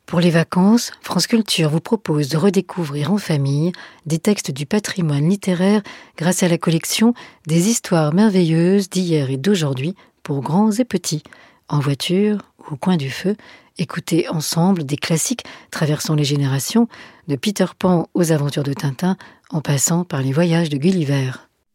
Pour les vacances, France Culture vous propose de redécouvrir en famille des textes du patrimoine littéraire grâce à la collection des histoires merveilleuses d'hier et d'aujourd'hui pour grands et petits. En voiture ou au coin du feu, écoutez ensemble des classiques traversant les générations, de Peter Pan aux aventures de Tintin, en passant par les voyages de Gulliver.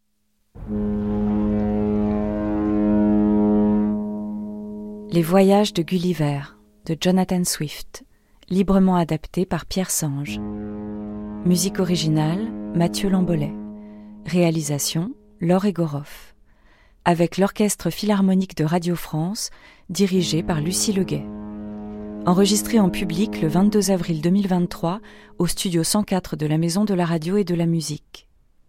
Les voyages de Gulliver, de Jonathan Swift, librement adapté par Pierre Sange. Musique originale, Mathieu Lambolet. Réalisation, Laure Egoroff. Avec l'Orchestre Philharmonique de Radio France, dirigé par Lucie Leguet. Enregistré en public le 22 avril 2023 au studio 104 de la Maison de la Radio et de la Musique.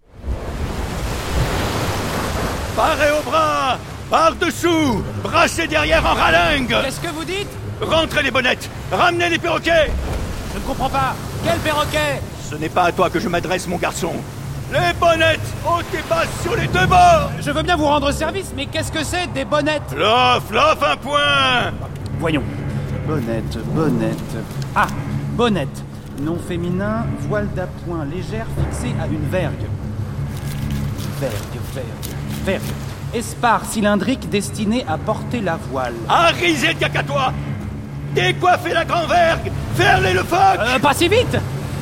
Parez au bras, par-dessous, brassez derrière en ralingue. Qu'est-ce que vous dites ? Rentrez les bonnettes, ramenez les perroquets. Je ne comprends pas. Quel perroquet ? Ce n'est pas à toi que je m'adresse, mon garçon. Les bonnettes, hautes et basses sur les deux bords. Je veux bien vous rendre service, mais qu'est-ce que c'est des bonnettes ? Flof, un point. Voyons. Bonnette. Ah, bonnette. Nom féminin, voile d'appoint légère fixée à une vergue. Vergue. Espar cylindrique destiné à porter la voile. Arrisez le cacatois. Décoiffez la grand vergue. Ferlez le phoque. Pas si vite.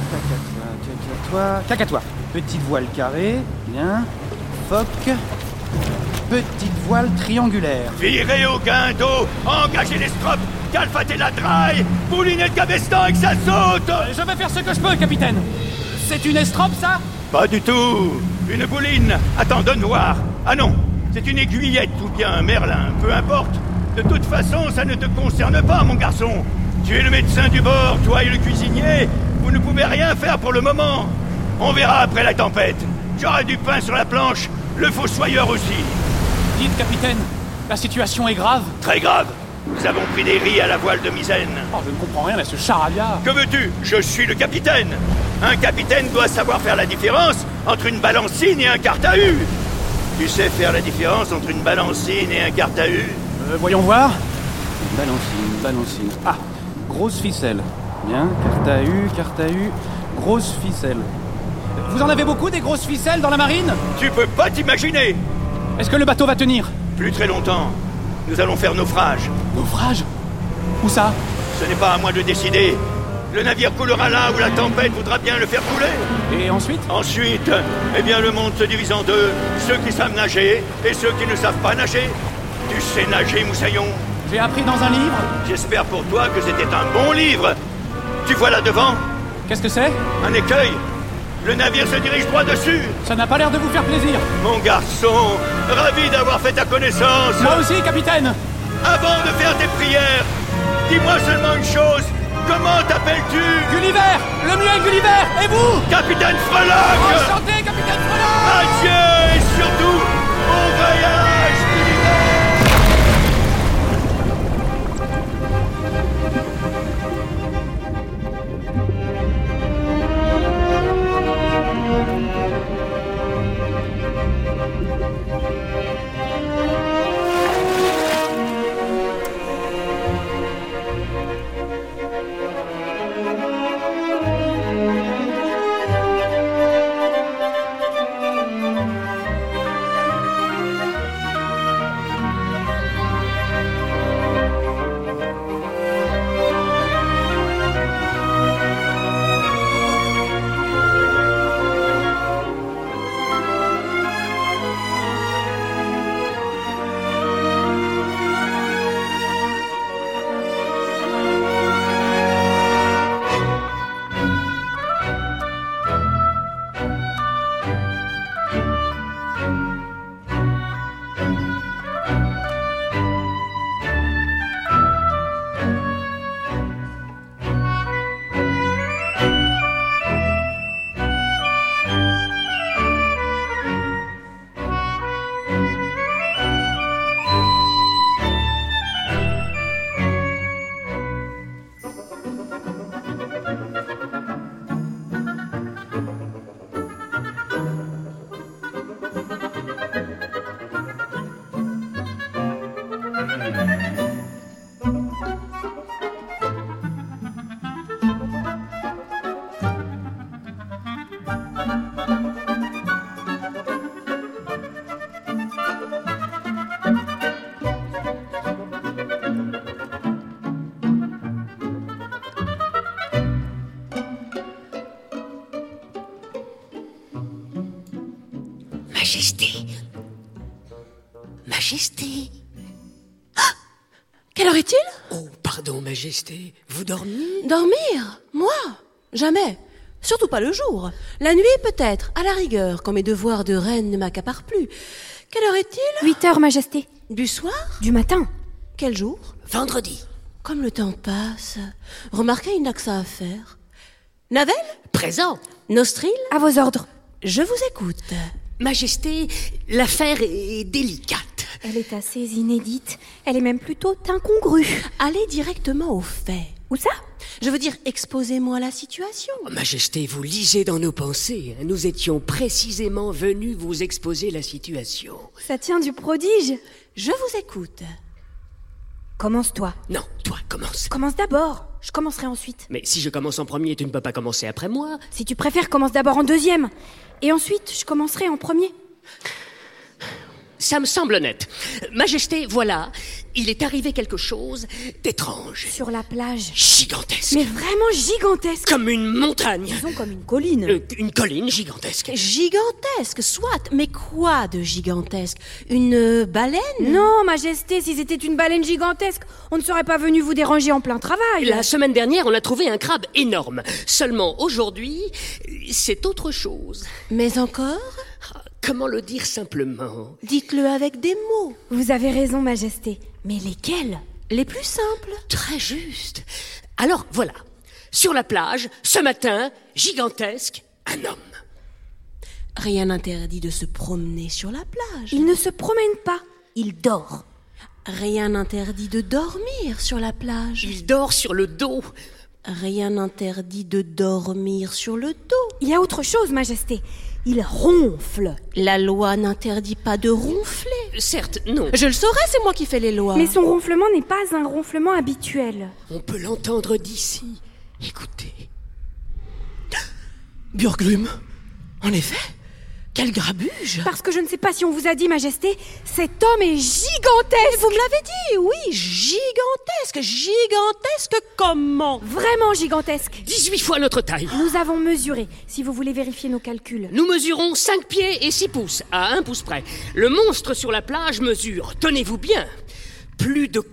Cacatoire. Petite voile carrée, bien. Phoque. Petite voile triangulaire. Virez au guindeau, engagez les stropes, calfatez la draille, boulinez le cabestan et que ça saute. Je vais faire ce que je peux, capitaine. C'est une estrope, ça ? Pas du tout. Une bouline. Attends, donne voir. Ah non, c'est une aiguillette ou bien un merlin, peu importe. De toute façon, ça ne te concerne pas, mon garçon. Tu es le médecin du bord, toi et le cuisinier. Vous ne pouvez rien faire pour le moment. On verra après la tempête. J'aurai du pain sur la planche, le fossoyeur aussi. Dites, capitaine, la situation est grave ? Très grave. Nous avons pris des riz à la voile de misaine. Oh, je ne comprends rien à ce charabia. Que veux-tu ? Je suis le capitaine. Un capitaine doit savoir faire la différence entre une balancine et un quart à U. Tu sais faire la différence entre une balancine et un quart à U ? Voyons voir. Balancine. Ah, grosse ficelle. Bien, quart à U, grosse ficelle. Vous en avez beaucoup des grosses ficelles dans la marine ? Tu peux pas t'imaginer. Est-ce que le bateau va tenir ? Plus très longtemps. Nous allons faire naufrage. Naufrage ? Où ça ? Ce n'est pas à moi de décider. Le navire coulera là où la tempête voudra bien le faire couler. Et ensuite ? Ensuite, le monde se divise en deux. Ceux qui savent nager et ceux qui ne savent pas nager. Tu sais nager, Moussaillon ? J'ai appris dans un livre. J'espère pour toi que c'était un bon livre. Tu vois là devant ? Qu'est-ce que c'est ? Un écueil. Le navire se dirige droit dessus. Ça n'a pas l'air de vous faire plaisir. Mon garçon, ravi d'avoir fait ta connaissance. Moi aussi, capitaine. Avant de faire tes prières, dis-moi seulement une chose. Comment t'appelles-tu ? Gulliver. Le mien est Gulliver. Et vous ? Capitaine Freloc. Enchanté, capitaine Freloc. Adieu et surtout, bon voyage, Gulliver. Majesté. Majesté. Quelle heure est-il ? Oh, pardon, Majesté. Vous dormiez ? Dormir ? Moi ? Jamais. Surtout pas le jour. La nuit, peut-être, à la rigueur, quand mes devoirs de reine ne m'accaparent plus. Quelle heure est-il ? 8h, Majesté. Du soir ? Du matin. Quel jour ? Vendredi. Comme le temps passe. Remarquez, il n'a que ça à faire. Navel ? Présent. Nostril ? À vos ordres. Je vous écoute. Majesté, l'affaire est délicate. Elle est assez inédite. Elle est même plutôt incongrue. Allez directement au fait. Où ça ? Je veux dire, exposez-moi la situation. Oh, Majesté, vous lisez dans nos pensées. Nous étions précisément venus vous exposer la situation. Ça tient du prodige. Je vous écoute. Commence-toi. Non, toi, commence. Commence d'abord. Je commencerai ensuite. Mais si je commence en premier, tu ne peux pas commencer après moi. Si tu préfères, commence d'abord en deuxième. Et ensuite, je commencerai en premier. Ça me semble honnête. Majesté, voilà, il est arrivé quelque chose d'étrange. Sur la plage. Gigantesque. Mais vraiment gigantesque. Comme une montagne. Disons comme une colline. Une colline gigantesque. Gigantesque, soit. Mais quoi de gigantesque ? Une baleine ? Non, Majesté, si c'était une baleine gigantesque, on ne serait pas venu vous déranger en plein travail. La semaine dernière, on a trouvé un crabe énorme. Seulement aujourd'hui, c'est autre chose. Mais encore ? Comment le dire simplement ? Dites-le avec des mots. Vous avez raison, Majesté. Mais lesquels ? Les plus simples. Très juste. Alors voilà, sur la plage, ce matin, gigantesque, un homme. Rien n'interdit de se promener sur la plage. Il ne se promène pas, il dort. Rien n'interdit de dormir sur la plage. Il dort sur le dos. Rien n'interdit de dormir sur le dos. Il y a autre chose, Majesté. Il ronfle. La loi n'interdit pas de ronfler. Certes, non. Je le saurais, c'est moi qui fais les lois. Mais son ronflement n'est pas un ronflement habituel. On peut l'entendre d'ici. Écoutez. Burglume. En effet. Quel grabuge. Parce que je ne sais pas si on vous a dit, Majesté, cet homme est gigantesque. Vous me l'avez dit, oui, gigantesque. Gigantesque comment ? Vraiment gigantesque. 18 fois notre taille. Nous avons mesuré, si vous voulez vérifier nos calculs. Nous mesurons 5 pieds et 6 pouces, à 1 pouce près. Le monstre sur la plage mesure, tenez-vous bien, plus de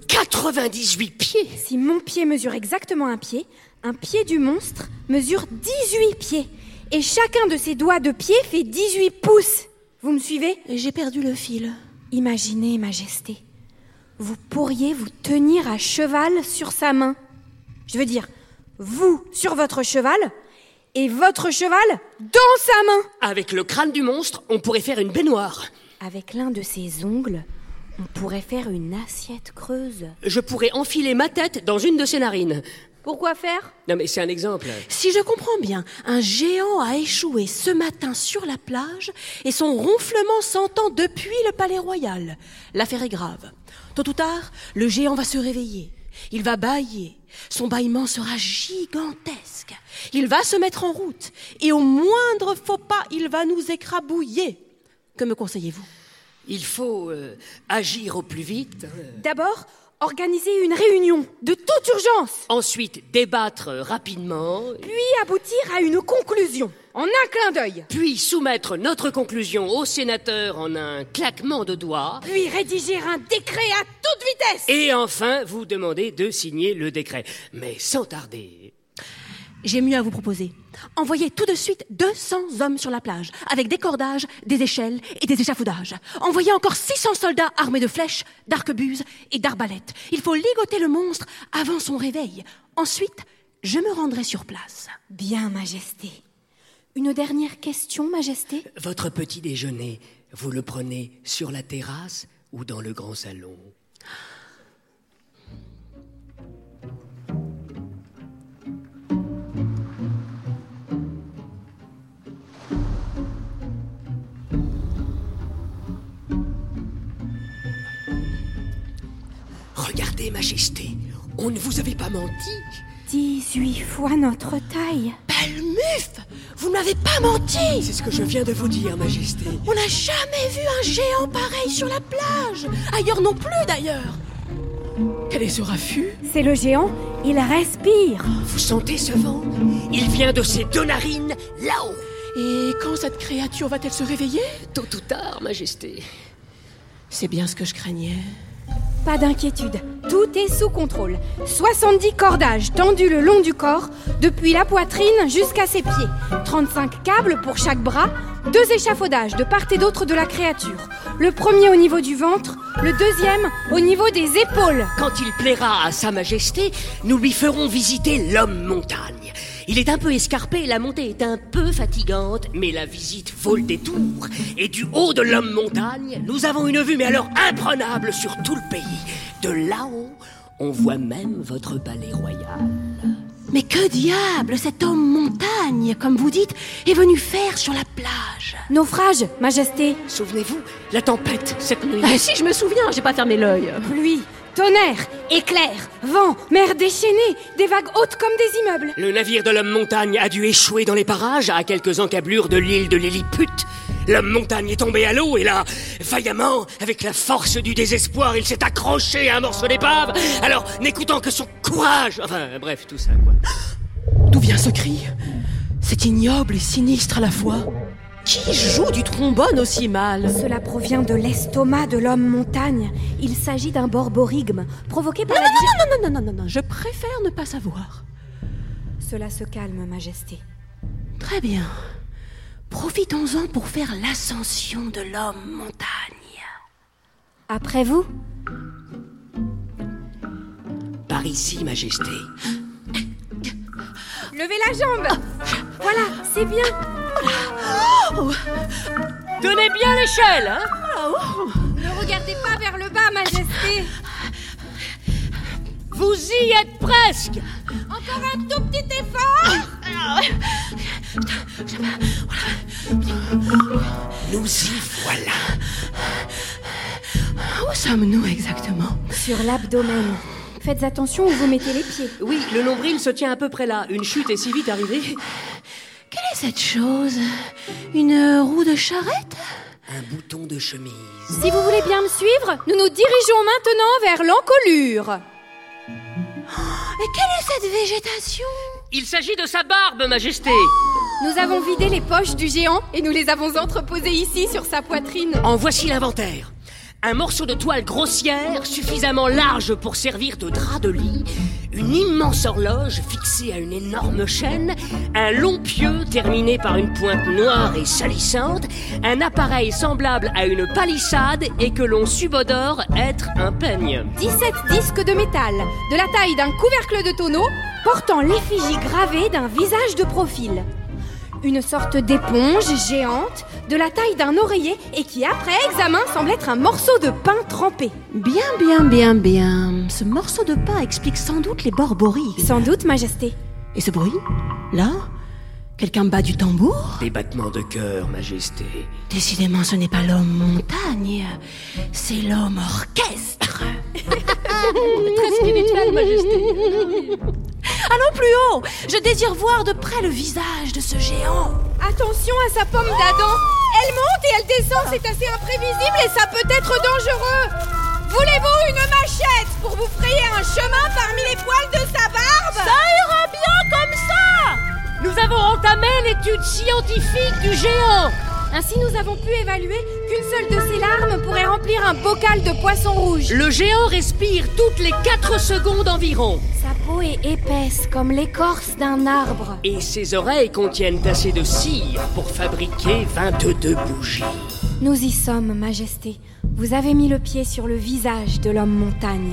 98 pieds. Si mon pied mesure exactement un pied du monstre mesure 18 pieds. Et chacun de ses doigts de pied fait 18 pouces. Vous me suivez ? J'ai perdu le fil. Imaginez, Majesté, vous pourriez vous tenir à cheval sur sa main. Je veux dire, vous sur votre cheval et votre cheval dans sa main. Avec le crâne du monstre, on pourrait faire une baignoire. Avec l'un de ses ongles, on pourrait faire une assiette creuse. Je pourrais enfiler ma tête dans une de ses narines. Pourquoi faire ? Non mais c'est un exemple. Si je comprends bien, un géant a échoué ce matin sur la plage et son ronflement s'entend depuis le palais royal. L'affaire est grave. Tôt ou tard, le géant va se réveiller. Il va bâiller. Son bâillement sera gigantesque. Il va se mettre en route et au moindre faux pas, il va nous écrabouiller. Que me conseillez-vous ? Il faut agir au plus vite. D'abord, organiser une réunion de toute urgence. Ensuite, débattre rapidement. Puis aboutir à une conclusion, en un clin d'œil. Puis soumettre notre conclusion au sénateur en un claquement de doigts. Puis rédiger un décret à toute vitesse. Et enfin, vous demander de signer le décret. Mais sans tarder. J'ai mieux à vous proposer. Envoyez tout de suite 200 hommes sur la plage, avec des cordages, des échelles et des échafaudages. Envoyez encore 600 soldats armés de flèches, d'arquebuses et d'arbalètes. Il faut ligoter le monstre avant son réveil. Ensuite, je me rendrai sur place. Bien, Majesté. Une dernière question, Majesté ? Votre petit déjeuner, vous le prenez sur la terrasse ou dans le grand salon ? Regardez, Majesté, on ne vous avait pas menti. 18 fois notre taille. Belmuf, vous ne m'avez pas menti. C'est ce que je viens de vous dire, Majesté. On n'a jamais vu un géant pareil sur la plage. Ailleurs non plus, d'ailleurs. Quel est ce raffut ? C'est le géant, il respire. Vous sentez ce vent ? Il vient de ses deux narines, là-haut. Et quand cette créature va-t-elle se réveiller? Tôt ou tard, Majesté. C'est bien ce que je craignais. Pas d'inquiétude, tout est sous contrôle. 70 cordages tendus le long du corps, depuis la poitrine jusqu'à ses pieds. 35 câbles pour chaque bras, 2 échafaudages de part et d'autre de la créature. Le premier au niveau du ventre, le deuxième au niveau des épaules. Quand il plaira à Sa Majesté, nous lui ferons visiter l'homme montagne. Il est un peu escarpé, la montée est un peu fatigante, mais la visite vaut le détour. Et du haut de l'homme montagne, nous avons une vue, mais alors imprenable sur tout le pays. De là-haut, on voit même votre palais royal. Mais que diable cet homme montagne, comme vous dites, est venu faire sur la plage? Naufrage, Majesté. Souvenez-vous, la tempête cette nuit. Ah, si je me souviens, j'ai pas fermé l'œil. Pluie, tonnerre, éclairs, vent, mer déchaînée, des vagues hautes comme des immeubles. Le navire de l'homme montagne a dû échouer dans les parages à quelques encablures de l'île de Lilliput. L'homme montagne est tombé à l'eau et là, vaillamment, avec la force du désespoir, il s'est accroché à un morceau d'épave. Alors, n'écoutant que son courage... Enfin, bref, tout ça, quoi. D'où vient ce cri? C'est ignoble et sinistre à la fois. Qui joue du trombone aussi mal? Cela provient de l'estomac de l'homme montagne. Il s'agit d'un borborigme, provoqué par Non, je préfère ne pas savoir. Cela se calme, Majesté. Très bien. Profitons-en pour faire l'ascension de l'homme montagne. Après vous? Par ici, Majesté. Levez la jambe. Voilà, c'est bien. Tenez bien l'échelle, hein? Ne regardez pas vers le bas, Majesté. Vous y êtes presque. Encore un tout petit effort. Nous y voilà. Où sommes-nous exactement? Sur l'abdomen. Faites attention où vous mettez les pieds. Oui, le nombril se tient à peu près là. Une chute est si vite arrivée. Quelle est cette chose? Une roue de charrette? Un bouton de chemise. Si vous voulez bien me suivre, nous nous dirigeons maintenant vers l'encolure. Et quelle est cette végétation? Il s'agit de sa barbe, Majesté. Nous avons vidé les poches du géant et nous les avons entreposées ici sur sa poitrine. En voici l'inventaire. Un morceau de toile grossière, suffisamment large pour servir de drap de lit, une immense horloge fixée à une énorme chaîne, un long pieu terminé par une pointe noire et salissante, un appareil semblable à une palissade et que l'on subodore être un peigne. 17 disques de métal, de la taille d'un couvercle de tonneau, portant l'effigie gravée d'un visage de profil. Une sorte d'éponge géante, de la taille d'un oreiller et qui, après examen, semble être un morceau de pain trempé. Bien. Ce morceau de pain explique sans doute les borborigmes. Sans doute, Majesté. Et ce bruit? Là? Quelqu'un bat du tambour? Des battements de cœur, Majesté. Décidément, ce n'est pas l'homme montagne, c'est l'homme orchestre. Très spirituel, Majesté. Allons plus haut. Je désire voir de près le visage de ce géant. Attention à sa pomme d'Adam. Elle monte et elle descend, c'est assez imprévisible et ça peut être dangereux. Voulez-vous une machette pour vous frayer un chemin parmi les poils de sa barbe? Ça ira bien comme ça. Nous avons entamé l'étude scientifique du géant. Ainsi, nous avons pu évaluer qu'une seule de ses larmes pourrait remplir un bocal de poisson rouge. Le géant respire toutes les 4 secondes environ. Sa peau est épaisse comme l'écorce d'un arbre. Et ses oreilles contiennent assez de cire pour fabriquer 22 bougies. Nous y sommes, Majesté. Vous avez mis le pied sur le visage de l'homme montagne.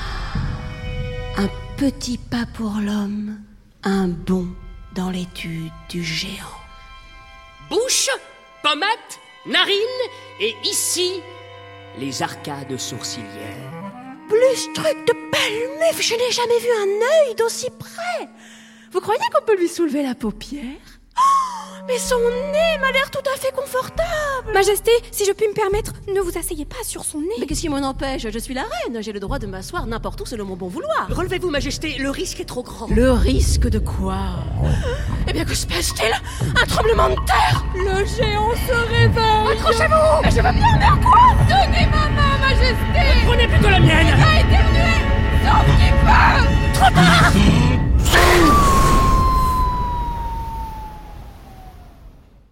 Un petit pas pour l'homme, un bond dans l'étude du géant. Bouche, pommette, narine et ici, les arcades sourcilières. Plus truc de pelmuf, je n'ai jamais vu un œil d'aussi près. Vous croyez qu'on peut lui soulever la paupière? Oh, mais son nez m'a l'air tout à fait confortable. Majesté, si je puis me permettre, ne vous asseyez pas sur son nez. Mais qu'est-ce qui m'en empêche? Je suis la reine, j'ai le droit de m'asseoir n'importe où selon mon bon vouloir. Relevez-vous, Majesté, le risque est trop grand. Le risque de quoi? Eh bien, que se passe-t-il? Un tremblement de terre? Le géant se réveille. Accrochez-vous! Mais je veux bien, mais à quoi? Donnez ma main, Majesté. Prenez plutôt la mienne. Pas éternuer, sans petit peu. Trop tard.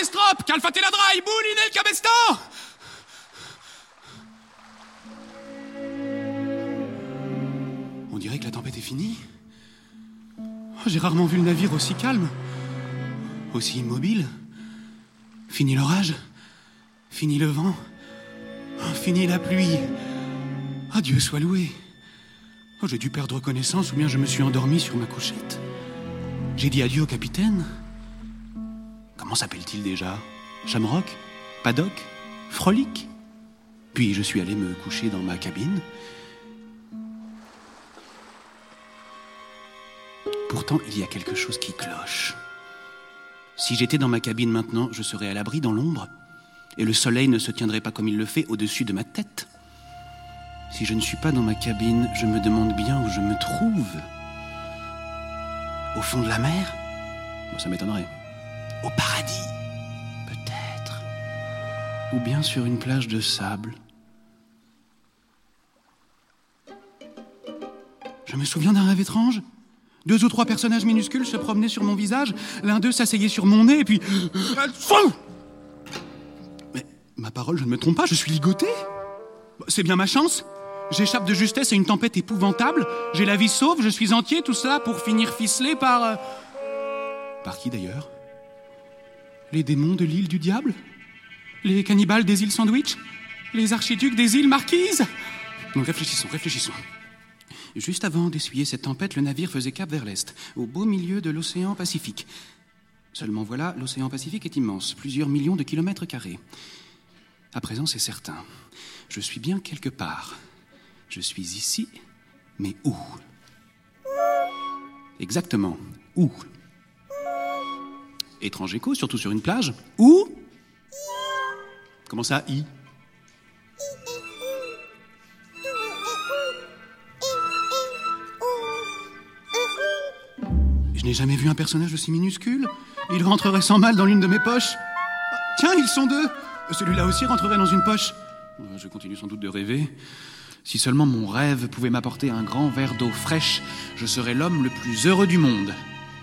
estrop, calfateladra, ibouline el cabestan. On dirait que la tempête est finie. J'ai rarement vu le navire aussi calme, aussi immobile. Fini l'orage, fini le vent, fini la pluie. Ah, Dieu soit loué. Oh, j'ai dû perdre connaissance ou bien je me suis endormi sur ma couchette. J'ai dit adieu au capitaine. Comment s'appelle-t-il déjà? Shamrock? Paddock? Frolic? Puis je suis allé me coucher dans ma cabine. Pourtant, il y a quelque chose qui cloche. Si j'étais dans ma cabine maintenant, je serais à l'abri dans l'ombre, et le soleil ne se tiendrait pas comme il le fait au-dessus de ma tête. Si je ne suis pas dans ma cabine, je me demande bien où je me trouve. Au fond de la mer? Bon, ça m'étonnerait. Au paradis? Peut-être. Ou bien sur une plage de sable. Je me souviens d'un rêve étrange. 2 ou 3 personnages minuscules se promenaient sur mon visage. L'un d'eux s'asseyait sur mon nez et puis... Mais ma parole, je ne me trompe pas, je suis ligoté. C'est bien ma chance. J'échappe de justesse à une tempête épouvantable. J'ai la vie sauve, je suis entier, tout cela pour finir ficelé par... Par qui d'ailleurs? Les démons de l'île du diable? Les cannibales des îles Sandwich? Les archiducs des îles Marquises? Non, réfléchissons. Juste avant d'essuyer cette tempête, le navire faisait cap vers l'est, au beau milieu de l'océan Pacifique. Seulement voilà, l'océan Pacifique est immense, plusieurs millions de kilomètres carrés. À présent, c'est certain. Je suis bien quelque part. Je suis ici, mais où? Exactement, où? Étrange écho, surtout sur une plage. Où? Comment ça, I? Je n'ai jamais vu un personnage aussi minuscule. Il rentrerait sans mal dans l'une de mes poches. Tiens, ils sont 2. Celui-là aussi rentrerait dans une poche. Je continue sans doute de rêver. Si seulement mon rêve pouvait m'apporter un grand verre d'eau fraîche, je serais l'homme le plus heureux du monde.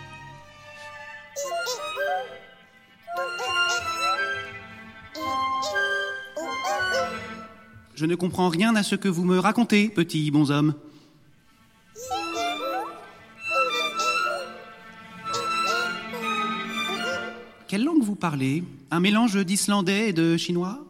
Je ne comprends rien à ce que vous me racontez, petit bonhomme. Quelle langue vous parlez? Un mélange d'islandais et de chinois?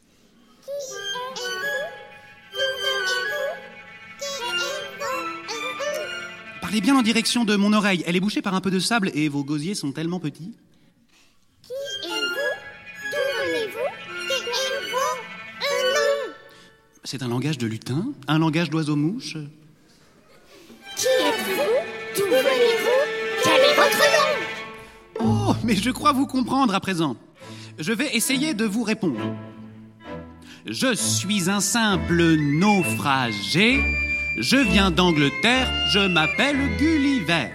Parlez bien en direction de mon oreille. Elle est bouchée par un peu de sable et vos gosiers sont tellement petits. Qui êtes-vous? D'où venez-vous? Qui êtes-vous? C'est un langage de lutin, un langage d'oiseau-mouche. Qui êtes-vous? D'où venez-vous? Quel est votre nom? Oh, mais je crois vous comprendre à présent. Je vais essayer de vous répondre. Je suis un simple naufragé. Je viens d'Angleterre. Je m'appelle Gulliver.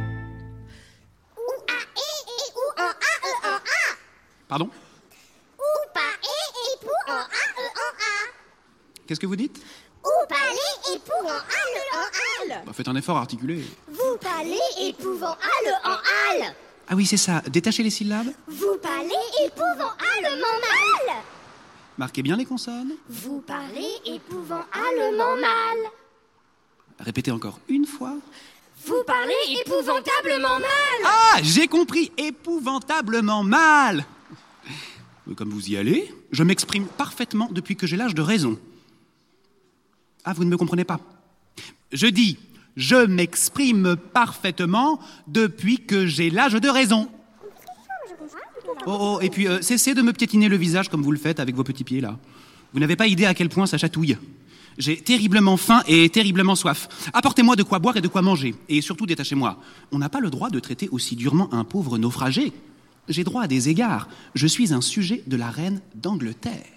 Pardon? Ou parler et pour en a en a. Qu'est-ce que vous dites? Ou parler et pour en a Bah, faites un effort articulé. Vous parlez et pouvant a en al. Ah oui, c'est ça. Détachez les syllabes. Vous parlez et pouvant allemand mal. Marquez bien les consonnes. Vous parlez et pouvant allemand mal. Répétez encore une fois. Vous parlez épouvantablement mal. Ah, j'ai compris. Épouvantablement mal. Comme vous y allez, je m'exprime parfaitement depuis que j'ai l'âge de raison. Ah, vous ne me comprenez pas. Je dis, je m'exprime parfaitement depuis que j'ai l'âge de raison. Oh, et puis cessez de me piétiner le visage comme vous le faites avec vos petits pieds là. Vous n'avez pas idée à quel point ça chatouille. J'ai terriblement faim et terriblement soif. Apportez-moi de quoi boire et de quoi manger. Et surtout, détachez-moi. On n'a pas le droit de traiter aussi durement un pauvre naufragé. J'ai droit à des égards. Je suis un sujet de la reine d'Angleterre.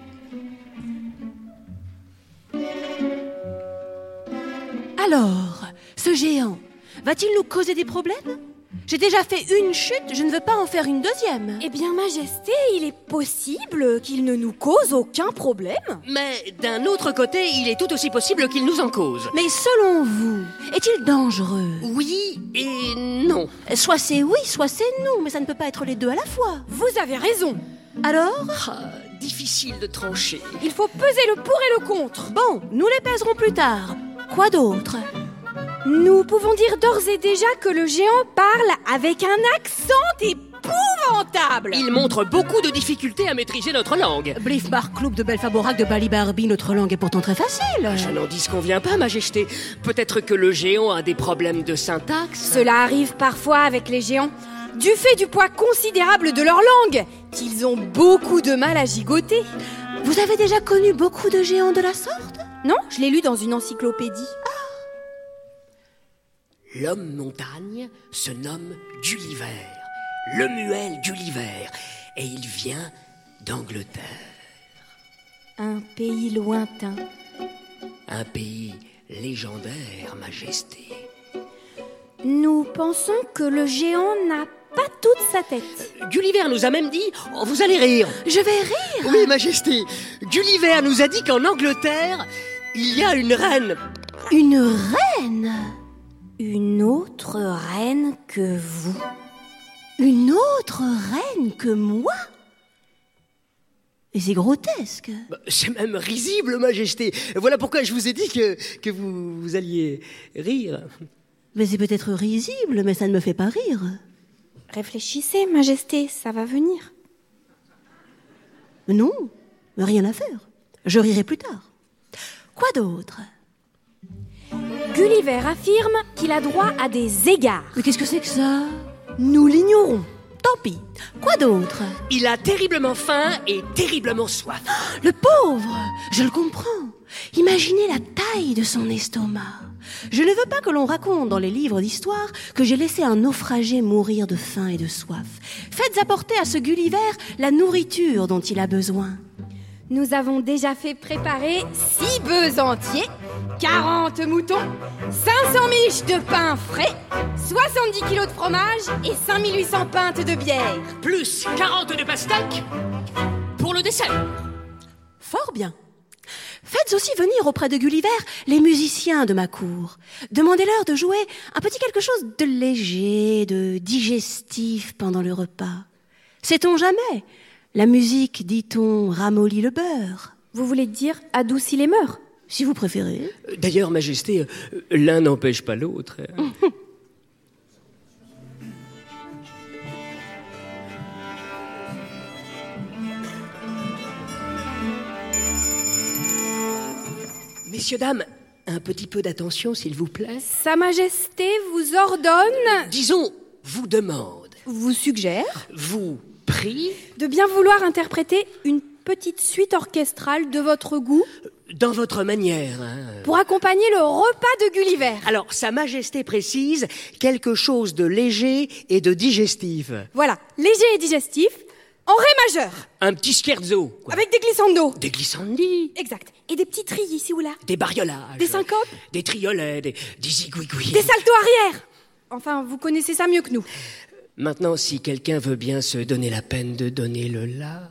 Alors, Ce géant, va-t-il nous causer des problèmes? J'ai déjà fait une chute, je ne veux pas en faire une deuxième. Eh bien, Majesté, il est possible qu'il ne nous cause aucun problème. Mais d'un autre côté, il est tout aussi possible qu'il nous en cause. Mais selon vous, est-il dangereux? Oui et non. Soit c'est oui, soit c'est non, mais ça ne peut pas être les deux à la fois. Vous avez raison. Alors? Difficile de trancher. Il faut peser le pour et le contre. Bon, nous les pèserons plus tard. Quoi d'autre? Nous pouvons dire d'ores et déjà que le géant parle avec un accent épouvantable. Il montre beaucoup de difficultés à maîtriser notre langue. Blifbar Club de Belfaborac de Bali Barbie, notre langue est pourtant très facile. Je n'en disconviens pas, Majesté. Peut-être que le géant a des problèmes de syntaxe. Cela arrive parfois avec les géants, du fait du poids considérable de leur langue, qu'ils ont beaucoup de mal à gigoter. Vous avez déjà connu beaucoup de géants de la sorte? Non, je l'ai lu dans une encyclopédie. L'homme montagne se nomme Gulliver, le muel Gulliver, et il vient d'Angleterre. Un pays lointain. Un pays légendaire, Majesté. Nous pensons que le géant n'a pas toute sa tête. Gulliver nous a même dit « Vous allez rire !» Je vais rire. Oui, Majesté. Gulliver nous a dit qu'en Angleterre, il y a une reine. Une reine? Une autre reine que vous. Une autre reine que moi? Et c'est grotesque. C'est même risible, Majesté. Voilà pourquoi je vous ai dit que vous alliez rire. Mais c'est peut-être risible, mais ça ne me fait pas rire. Réfléchissez, Majesté, ça va venir. Non, rien à faire. Je rirai plus tard. Quoi d'autre? Gulliver affirme qu'il a droit à des égards. Mais qu'est-ce que c'est que ça? Nous l'ignorons. Tant pis. Quoi d'autre? Il a terriblement faim et terriblement soif. Le pauvre! Je le comprends. Imaginez la taille de son estomac. Je ne veux pas que l'on raconte dans les livres d'histoire que j'ai laissé un naufragé mourir de faim et de soif. Faites apporter à ce Gulliver la nourriture dont il a besoin. Nous avons déjà fait préparer 6 bœufs entiers, 40 moutons, 500 miches de pain frais, 70 kilos de fromage et 5800 pintes de bière. Plus 40 de pastèques pour le dessert. Fort bien. Faites aussi venir auprès de Gulliver les musiciens de ma cour. Demandez-leur de jouer un petit quelque chose de léger, de digestif pendant le repas. Sait-on jamais? La musique, dit-on, ramollit le beurre. Vous voulez dire adoucit les mœurs? Si vous préférez. D'ailleurs, Majesté, l'un n'empêche pas l'autre. Messieurs, dames, un petit peu d'attention, s'il vous plaît. Sa Majesté vous ordonne... Disons, vous demande. Vous suggère... Vous prie... de bien vouloir interpréter une petite suite orchestrale de votre goût... Dans votre manière. Pour accompagner le repas de Gulliver. Alors, Sa Majesté précise quelque chose de léger et de digestif. Voilà, léger et digestif, en ré majeur. Un petit scherzo, quoi. Avec des glissando. Des glissandi. Exact. Et des petits trillis ici ou là. Des bariolages. Des syncopes. Des triolets, des zigouigouis. Des saltos arrière. Enfin, vous connaissez ça mieux que nous. Maintenant, si quelqu'un veut bien se donner la peine de donner le la...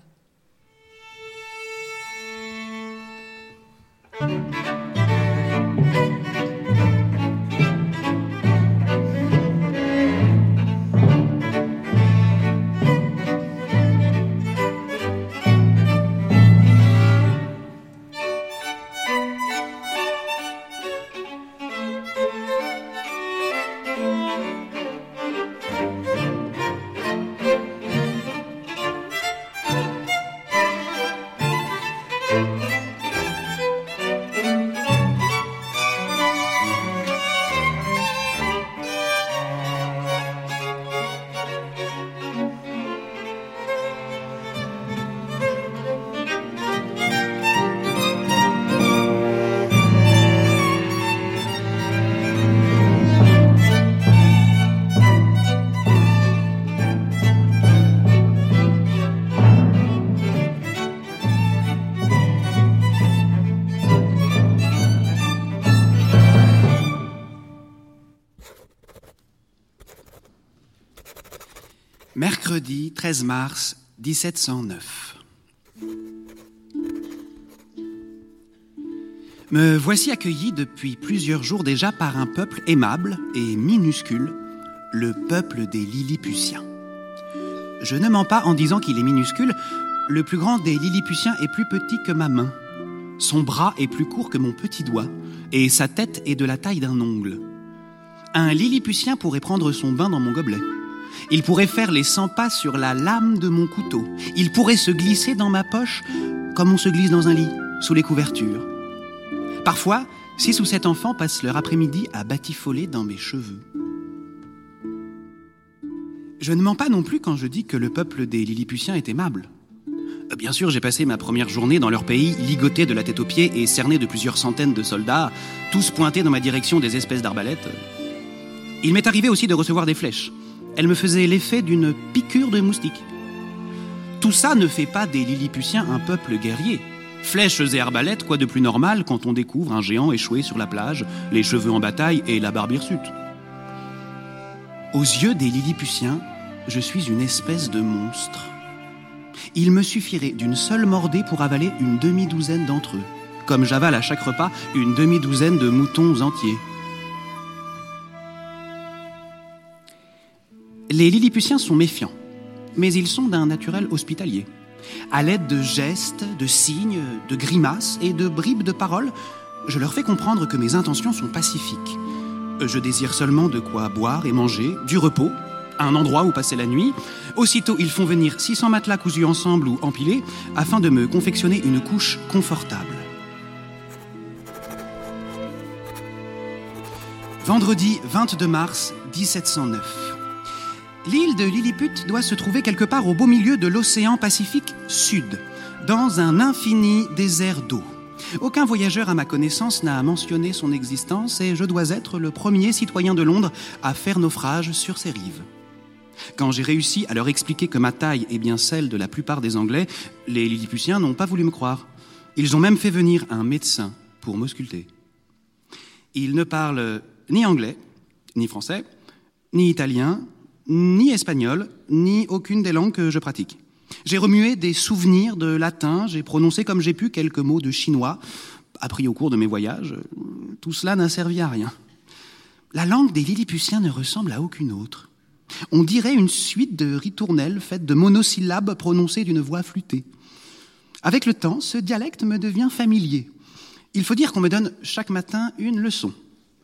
Mercredi 13 mars 1709. Me voici accueilli depuis plusieurs jours déjà par un peuple aimable et minuscule, le peuple des Lilliputiens. Je ne mens pas en disant qu'il est minuscule, le plus grand des Lilliputiens est plus petit que ma main. Son bras est plus court que mon petit doigt, et sa tête est de la taille d'un ongle. Un Lilliputien pourrait prendre son bain dans mon gobelet. Il pourrait faire les 100 pas sur la lame de mon couteau. Il pourrait se glisser dans ma poche comme on se glisse dans un lit, sous les couvertures. Parfois, 6 ou 7 enfants passent leur après-midi à batifoler dans mes cheveux. Je ne mens pas non plus quand je dis que le peuple des Lilliputiens est aimable. Bien sûr, j'ai passé ma première journée dans leur pays, ligoté de la tête aux pieds et cerné de plusieurs centaines de soldats, tous pointés dans ma direction des espèces d'arbalètes. Il m'est arrivé aussi de recevoir des flèches. Elles me faisaient l'effet d'une piqûre de moustique. Tout ça ne fait pas des Lilliputiens un peuple guerrier. Flèches et arbalètes, quoi de plus normal quand on découvre un géant échoué sur la plage, les cheveux en bataille et la barbe hirsute. Aux yeux des Lilliputiens, je suis une espèce de monstre. Il me suffirait d'une seule mordée pour avaler une demi-douzaine d'entre eux, comme j'avale à chaque repas une demi-douzaine de moutons entiers. Les Lilliputiens sont méfiants, mais ils sont d'un naturel hospitalier. À l'aide de gestes, de signes, de grimaces et de bribes de paroles, je leur fais comprendre que mes intentions sont pacifiques. Je désire seulement de quoi boire et manger, du repos, un endroit où passer la nuit. Aussitôt, ils font venir 600 matelas cousus ensemble ou empilés afin de me confectionner une couche confortable. Vendredi 22 mars 1709. L'île de Lilliput doit se trouver quelque part au beau milieu de l'océan Pacifique Sud, dans un infini désert d'eau. Aucun voyageur à ma connaissance n'a mentionné son existence et je dois être le premier citoyen de Londres à faire naufrage sur ses rives. Quand j'ai réussi à leur expliquer que ma taille est bien celle de la plupart des Anglais, les Lilliputiens n'ont pas voulu me croire. Ils ont même fait venir un médecin pour m'ausculter. Ils ne parlent ni anglais, ni français, ni italien, ni espagnol, ni aucune des langues que je pratique. J'ai remué des souvenirs de latin, j'ai prononcé comme j'ai pu quelques mots de chinois, appris au cours de mes voyages. Tout cela n'a servi à rien. La langue des Lilliputiens ne ressemble à aucune autre. On dirait une suite de ritournelles faites de monosyllabes prononcées d'une voix flûtée. Avec le temps, ce dialecte me devient familier. Il faut dire qu'on me donne chaque matin une leçon.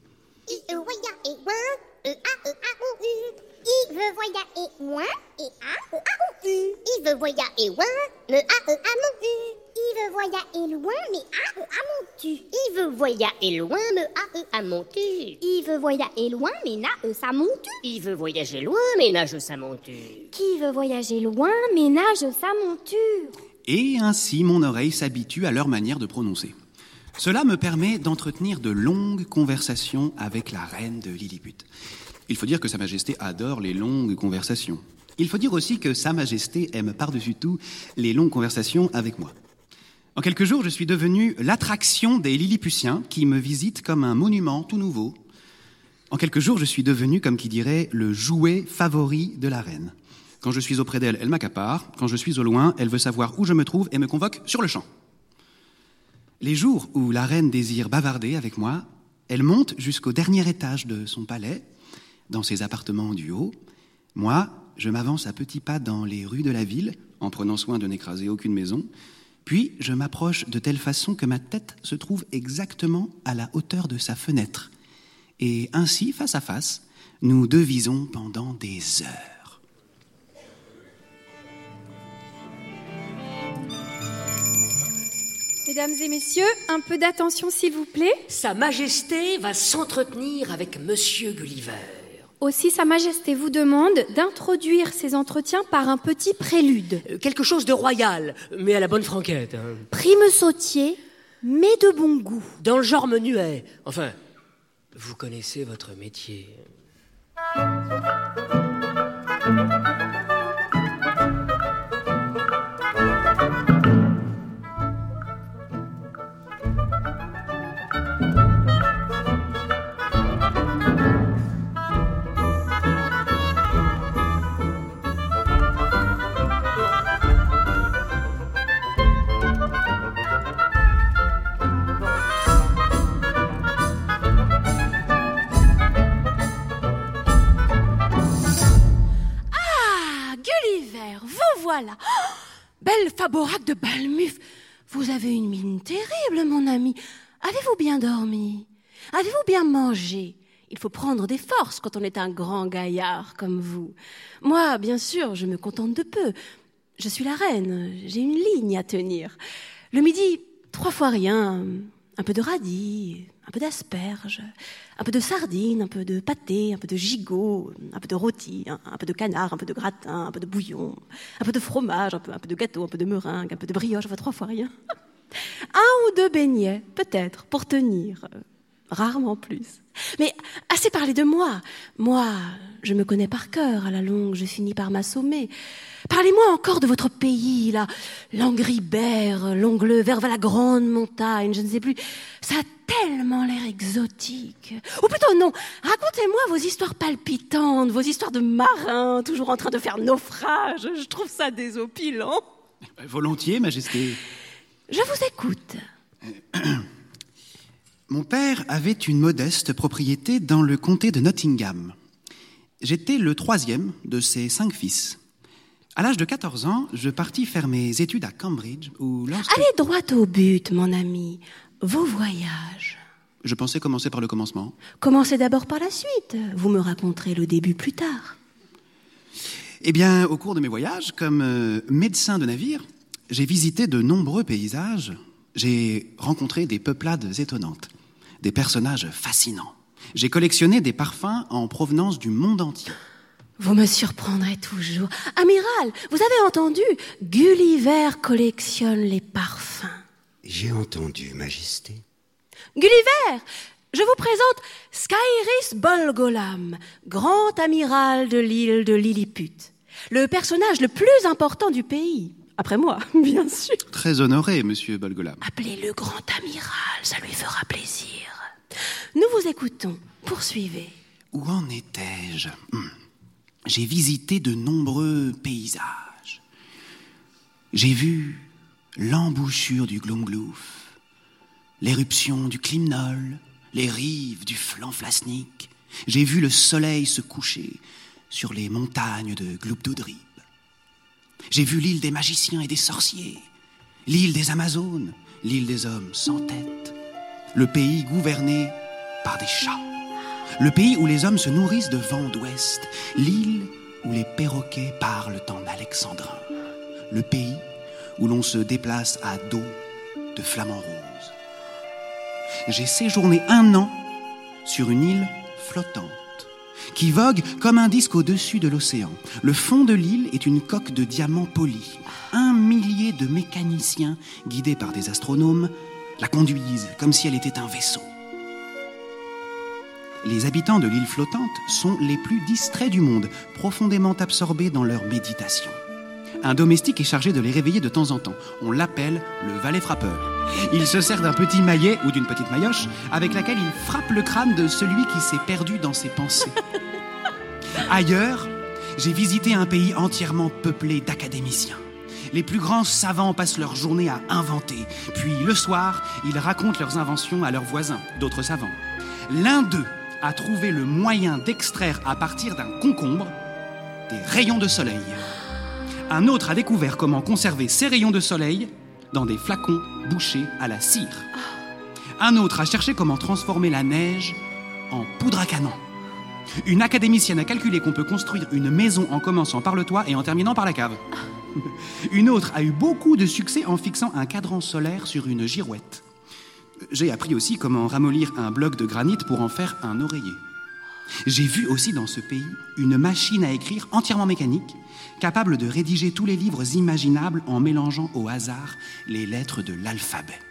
Il veut voyager loin et a ou il veut voyager loin le a mon u. Il veut voyager loin mais a mon tu. Il veut voyager loin le a mon tu. Il veut voyager loin mais na sa montu. Il veut voyager loin mais nage sa monture. Qui veut voyager loin mais nage sa monture. Et ainsi mon oreille s'habitue à leur manière de prononcer. Cela me permet d'entretenir de longues conversations avec la reine de Lilliput. Il faut dire que Sa Majesté adore les longues conversations. Il faut dire aussi que Sa Majesté aime par-dessus tout les longues conversations avec moi. En quelques jours, je suis devenu l'attraction des Lilliputiens qui me visitent comme un monument tout nouveau. En quelques jours, je suis devenu, comme qui dirait, le jouet favori de la reine. Quand je suis auprès d'elle, elle m'accapare. Quand je suis au loin, elle veut savoir où je me trouve et me convoque sur le champ. Les jours où la reine désire bavarder avec moi, elle monte jusqu'au dernier étage de son palais, dans ses appartements du haut. Moi, je m'avance à petits pas dans les rues de la ville, en prenant soin de n'écraser aucune maison. Puis, je m'approche de telle façon que ma tête se trouve exactement à la hauteur de sa fenêtre. Et ainsi, face à face, nous devisons pendant des heures. Mesdames et messieurs, un peu d'attention s'il vous plaît. Sa Majesté va s'entretenir avec Monsieur Gulliver. Aussi, Sa Majesté vous demande d'introduire ces entretiens par un petit prélude. Quelque chose de royal, mais à la bonne franquette. Prime sautier, mais de bon goût. Dans le genre menuet. Enfin, vous connaissez votre métier. Belphaborac de Balmuf, vous avez une mine terrible, mon ami. Avez-vous bien dormi? Avez-vous bien mangé? Il faut prendre des forces quand on est un grand gaillard comme vous. Moi, bien sûr, je me contente de peu. Je suis la reine, j'ai une ligne à tenir. Le midi, 3 fois rien. Un peu de radis, un peu d'asperges, un peu de sardines, un peu de pâté, un peu de gigot, un peu de rôti, un peu de canard, un peu de gratin, un peu de bouillon, un peu de fromage, un peu de gâteau, un peu de meringue, un peu de brioche, enfin 3 fois rien. 1 ou 2 beignets, peut-être, pour tenir. Rarement plus. Mais assez parlé de moi. Moi, je me connais par cœur. À la longue, je finis par m'assommer. Parlez-moi encore de votre pays, là. Langribert, Longleux, vers la grande montagne, je ne sais plus. Ça a tellement l'air exotique. Ou plutôt non, racontez-moi vos histoires palpitantes, vos histoires de marins, toujours en train de faire naufrage. Je trouve ça désopilant. Volontiers, Majesté. Je vous écoute. Mon père avait une modeste propriété dans le comté de Nottingham. J'étais le 3e de ses 5 fils. À l'âge de 14 ans, je partis faire mes études à Cambridge, où lorsque... Allez droit au but, mon ami. Vos voyages. Je pensais commencer par le commencement. Commencez d'abord par la suite. Vous me raconterez le début plus tard. Eh bien, au cours de mes voyages, comme médecin de navire, j'ai visité de nombreux paysages. J'ai rencontré des peuplades étonnantes, des personnages fascinants. J'ai collectionné des parfums en provenance du monde entier. Vous me surprendrez toujours. Amiral, vous avez entendu? Gulliver collectionne les parfums. J'ai entendu, Majesté. Gulliver, je vous présente Skyris Bolgolam, grand amiral de l'île de Lilliput. Le personnage le plus important du pays. Après moi, bien sûr. Très honoré, monsieur Bolgolam. Appelez-le grand amiral, ça lui fera plaisir. Nous vous écoutons. Poursuivez. Où en étais-je? J'ai visité de nombreux paysages. J'ai vu l'embouchure du Glumglouf, l'éruption du Climnol, les rives du flanc Flasnik. J'ai vu le soleil se coucher sur les montagnes de Glubdudrib. J'ai vu l'île des magiciens et des sorciers, l'île des Amazones, l'île des hommes sans tête, le pays gouverné par des chats, le pays où les hommes se nourrissent de vent d'ouest, l'île où les perroquets parlent en alexandrin, le pays où l'on se déplace à dos de flamants roses. J'ai séjourné 1 an sur une île flottante qui vogue comme un disque au-dessus de l'océan. Le fond de l'île est une coque de diamants polis. 1 millier de mécaniciens, guidés par des astronomes, la conduisent comme si elle était un vaisseau. Les habitants de l'île flottante sont les plus distraits du monde, profondément absorbés dans leur méditation. Un domestique est chargé de les réveiller de temps en temps. On l'appelle le valet frappeur. Il se sert d'un petit maillet ou d'une petite maillotche avec laquelle il frappe le crâne de celui qui s'est perdu dans ses pensées. Ailleurs, j'ai visité un pays entièrement peuplé d'académiciens. Les plus grands savants passent leur journée à inventer. Puis, le soir, ils racontent leurs inventions à leurs voisins, d'autres savants. L'un d'eux a trouvé le moyen d'extraire à partir d'un concombre des rayons de soleil. Un autre a découvert comment conserver ces rayons de soleil dans des flacons bouchés à la cire. Un autre a cherché comment transformer la neige en poudre à canon. Une académicienne a calculé qu'on peut construire une maison en commençant par le toit et en terminant par la cave. Une autre a eu beaucoup de succès en fixant un cadran solaire sur une girouette. J'ai appris aussi comment ramollir un bloc de granit pour en faire un oreiller. J'ai vu aussi dans ce pays une machine à écrire entièrement mécanique, capable de rédiger tous les livres imaginables en mélangeant au hasard les lettres de l'alphabet.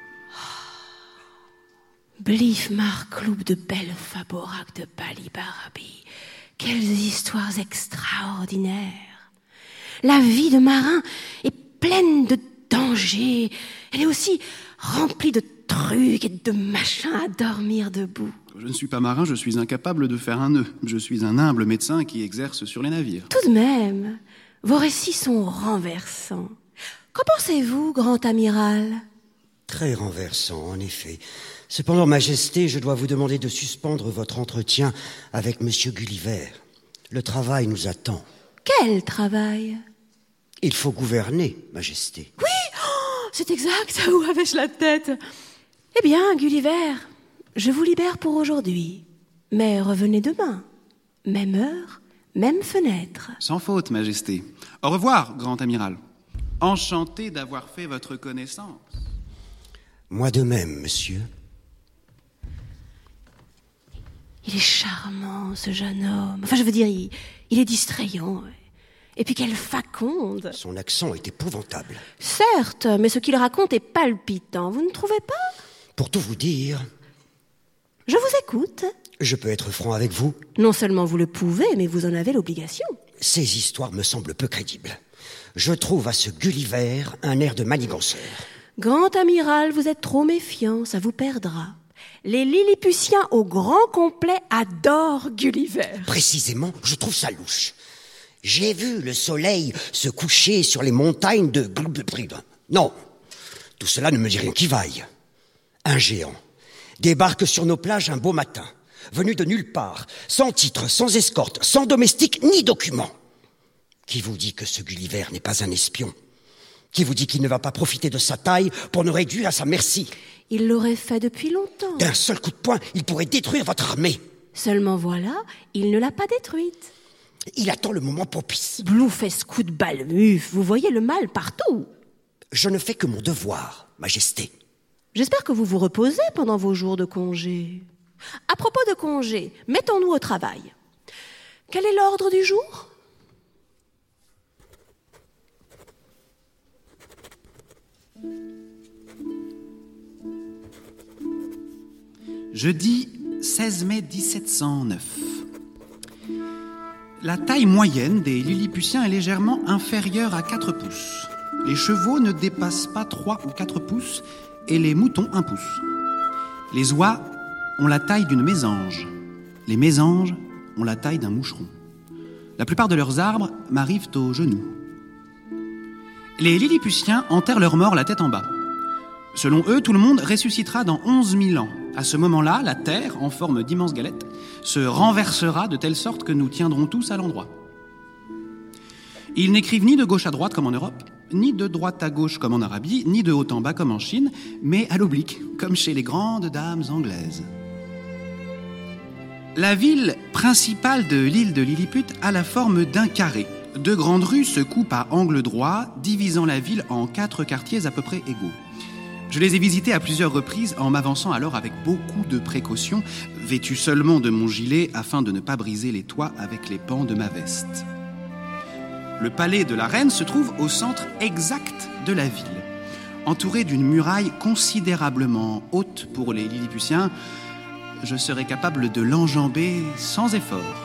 Blifmar Club de Belphaborac de Balibarabi. Quelles histoires extraordinaires. La vie de marin est pleine de dangers. Elle est aussi remplie de trucs et de machins à dormir debout. Je ne suis pas marin, je suis incapable de faire un nœud. Je suis un humble médecin qui exerce sur les navires. Tout de même, vos récits sont renversants. Qu'en pensez-vous, grand amiral? Très renversant, en effet. Cependant, Majesté, je dois vous demander de suspendre votre entretien avec Monsieur Gulliver. Le travail nous attend. Quel travail? Il faut gouverner, Majesté. Oui, c'est exact, où avais-je la tête? Eh bien, Gulliver, je vous libère pour aujourd'hui. Mais revenez demain. Même heure, même fenêtre. Sans faute, Majesté. Au revoir, grand amiral. Enchanté d'avoir fait votre connaissance. Moi de même, monsieur. Il est charmant, ce jeune homme. Enfin, je veux dire, il est distrayant. Et puis quelle faconde. Son accent est épouvantable. Certes, mais ce qu'il raconte est palpitant, vous ne trouvez pas? Pour tout vous dire... Je vous écoute. Je peux être franc avec vous? Non seulement vous le pouvez, mais vous en avez l'obligation. Ces histoires me semblent peu crédibles. Je trouve à ce Gulliver un air de maniganceur. Grand amiral, vous êtes trop méfiant, ça vous perdra. Les Lilliputiens au grand complet adorent Gulliver. Précisément, je trouve ça louche. J'ai vu le soleil se coucher sur les montagnes de... Non, tout cela ne me dit rien qui vaille. Un géant débarque sur nos plages un beau matin, venu de nulle part, sans titre, sans escorte, sans domestique ni document. Qui vous dit que ce Gulliver n'est pas un espion? Qui vous dit qu'il ne va pas profiter de sa taille pour nous réduire à sa merci? Il l'aurait fait depuis longtemps. D'un seul coup de poing, il pourrait détruire votre armée. Seulement voilà, il ne l'a pas détruite. Il attend le moment propice. Bluefesse coup de balmuf, vous voyez le mal partout. Je ne fais que mon devoir, Majesté. J'espère que vous vous reposez pendant vos jours de congé. À propos de congé, mettons-nous au travail. Quel est l'ordre du jour? Jeudi 16 mai 1709. La taille moyenne des Lilliputiens est légèrement inférieure à 4 pouces. Les chevaux ne dépassent pas 3 ou 4 pouces et les moutons 1 pouce. Les oies ont la taille d'une mésange. Les mésanges ont la taille d'un moucheron. La plupart de leurs arbres m'arrivent aux genoux. Les Lilliputiens enterrent leurs morts la tête en bas. Selon eux, tout le monde ressuscitera dans 11 000 ans. À ce moment-là, la terre, en forme d'immense galette, se renversera de telle sorte que nous tiendrons tous à l'endroit. Ils n'écrivent ni de gauche à droite comme en Europe, ni de droite à gauche comme en Arabie, ni de haut en bas comme en Chine, mais à l'oblique, comme chez les grandes dames anglaises. La ville principale de l'île de Lilliput a la forme d'un carré. 2 grandes rues se coupent à angle droit, divisant la ville en 4 quartiers à peu près égaux. Je les ai visités à plusieurs reprises en m'avançant alors avec beaucoup de précautions, vêtu seulement de mon gilet afin de ne pas briser les toits avec les pans de ma veste. Le palais de la reine se trouve au centre exact de la ville, entouré d'une muraille considérablement haute pour les Lilliputiens. Je serais capable de l'enjamber sans effort.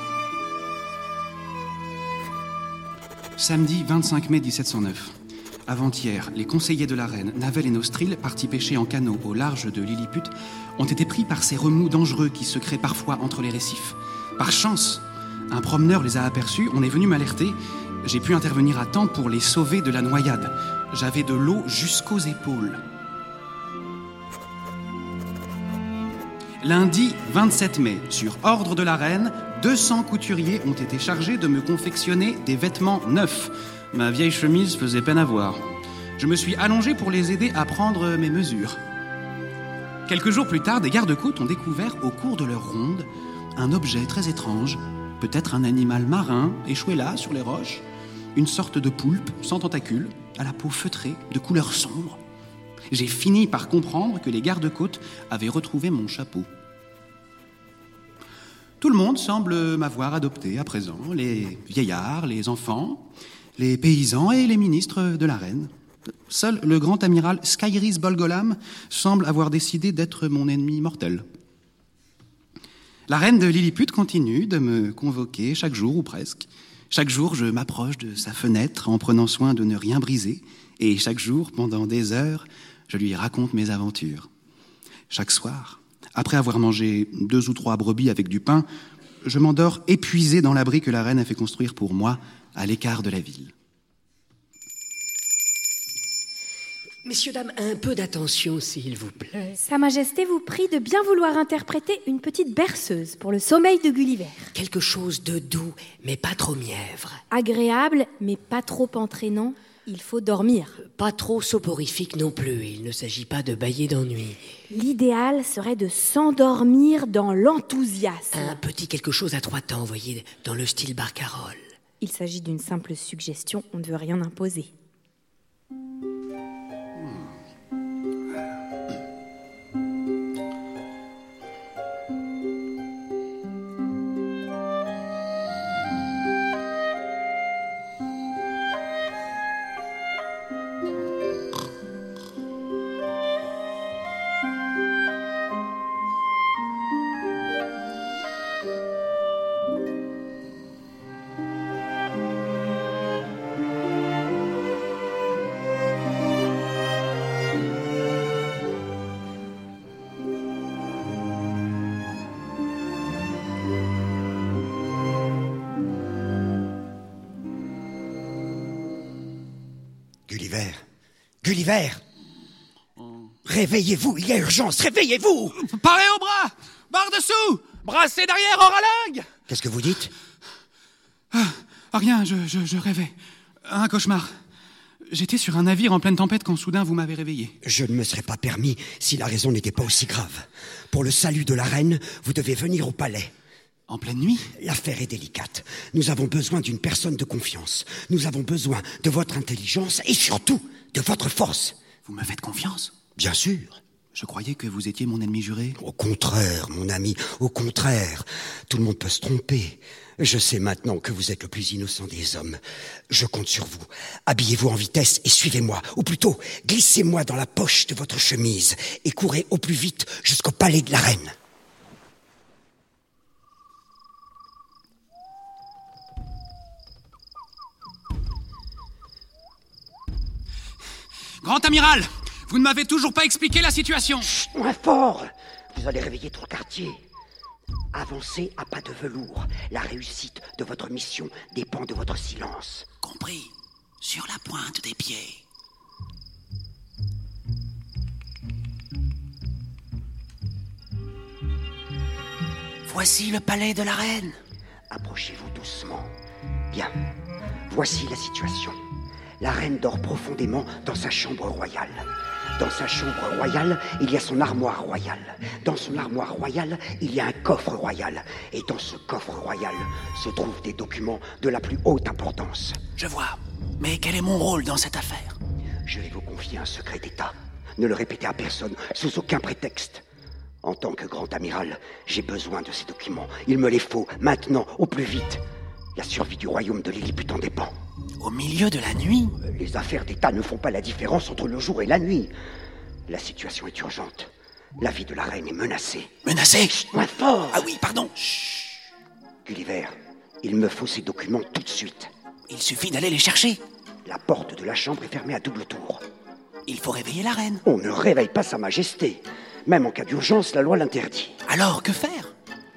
Samedi 25 mai 1709. Avant-hier, les conseillers de la reine, Navel et Nostril, partis pêcher en canot au large de Lilliput, ont été pris par ces remous dangereux qui se créent parfois entre les récifs. Par chance, un promeneur les a aperçus, on est venu m'alerter. J'ai pu intervenir à temps pour les sauver de la noyade. J'avais de l'eau jusqu'aux épaules. Lundi 27 mai, sur ordre de la reine, 200 couturiers ont été chargés de me confectionner des vêtements neufs. Ma vieille chemise faisait peine à voir. Je me suis allongé pour les aider à prendre mes mesures. Quelques jours plus tard, des gardes-côtes ont découvert au cours de leur ronde un objet très étrange, peut-être un animal marin échoué là, sur les roches, une sorte de poulpe sans tentacules, à la peau feutrée, de couleur sombre. J'ai fini par comprendre que les gardes-côtes avaient retrouvé mon chapeau. Tout le monde semble m'avoir adopté à présent, les vieillards, les enfants, les paysans et les ministres de la reine. Seul le grand amiral Skyris Bolgolam semble avoir décidé d'être mon ennemi mortel. La reine de Lilliput continue de me convoquer chaque jour ou presque. Chaque jour, je m'approche de sa fenêtre en prenant soin de ne rien briser. Et chaque jour, pendant des heures, je lui raconte mes aventures. Chaque soir, après avoir mangé 2 ou 3 brebis avec du pain, je m'endors épuisé dans l'abri que la reine a fait construire pour moi à l'écart de la ville. Messieurs, dames, un peu d'attention, s'il vous plaît. Sa Majesté vous prie de bien vouloir interpréter une petite berceuse pour le sommeil de Gulliver. Quelque chose de doux, mais pas trop mièvre. Agréable, mais pas trop entraînant. Il faut dormir. Pas trop soporifique non plus. Il ne s'agit pas de bâiller d'ennui. L'idéal serait de s'endormir dans l'enthousiasme. Un petit quelque chose à 3 temps, voyez, dans le style Barcarolle. Il s'agit d'une simple suggestion, on ne veut rien imposer. Gulliver! Réveillez-vous, il y a urgence, réveillez-vous! Parez au bras! Barre dessous! Brassez derrière, Oralingue! Qu'est-ce que vous dites? Rien, je rêvais. Un cauchemar. J'étais sur un navire en pleine tempête quand soudain vous m'avez réveillé. Je ne me serais pas permis si la raison n'était pas aussi grave. Pour le salut de la reine, vous devez venir au palais. En pleine nuit? L'affaire est délicate. Nous avons besoin d'une personne de confiance. Nous avons besoin de votre intelligence et surtout de votre force. Vous me faites confiance? Bien sûr. Je croyais que vous étiez mon ennemi juré. Au contraire, mon ami, au contraire. Tout le monde peut se tromper. Je sais maintenant que vous êtes le plus innocent des hommes. Je compte sur vous. Habillez-vous en vitesse et suivez-moi. Ou plutôt, glissez-moi dans la poche de votre chemise et courez au plus vite jusqu'au palais de la reine. Grand amiral, vous ne m'avez toujours pas expliqué la situation. Chut, moins fort! Vous allez réveiller tout le quartier. Avancez à pas de velours. La réussite de votre mission dépend de votre silence. Compris. Sur la pointe des pieds. Voici le palais de la reine. Approchez-vous doucement. Bien. Voici la situation. La reine dort profondément dans sa chambre royale. Dans sa chambre royale, il y a son armoire royale. Dans son armoire royale, il y a un coffre royal. Et dans ce coffre royal se trouvent des documents de la plus haute importance. Je vois. Mais quel est mon rôle dans cette affaire? Je vais vous confier un secret d'État. Ne le répétez à personne, sous aucun prétexte. En tant que grand amiral, j'ai besoin de ces documents. Il me les faut, maintenant, au plus vite. La survie du royaume de Lilliput en dépend. Au milieu de la nuit? Les affaires d'État ne font pas la différence entre le jour et la nuit. La situation est urgente. La vie de la reine est menacée. Menacée? Chut, moins fort! Ah oui, pardon. Chut. Gulliver, il me faut ces documents tout de suite. Il suffit d'aller les chercher. La porte de la chambre est fermée à double tour. Il faut réveiller la reine. On ne réveille pas Sa Majesté. Même en cas d'urgence, la loi l'interdit. Alors, que faire?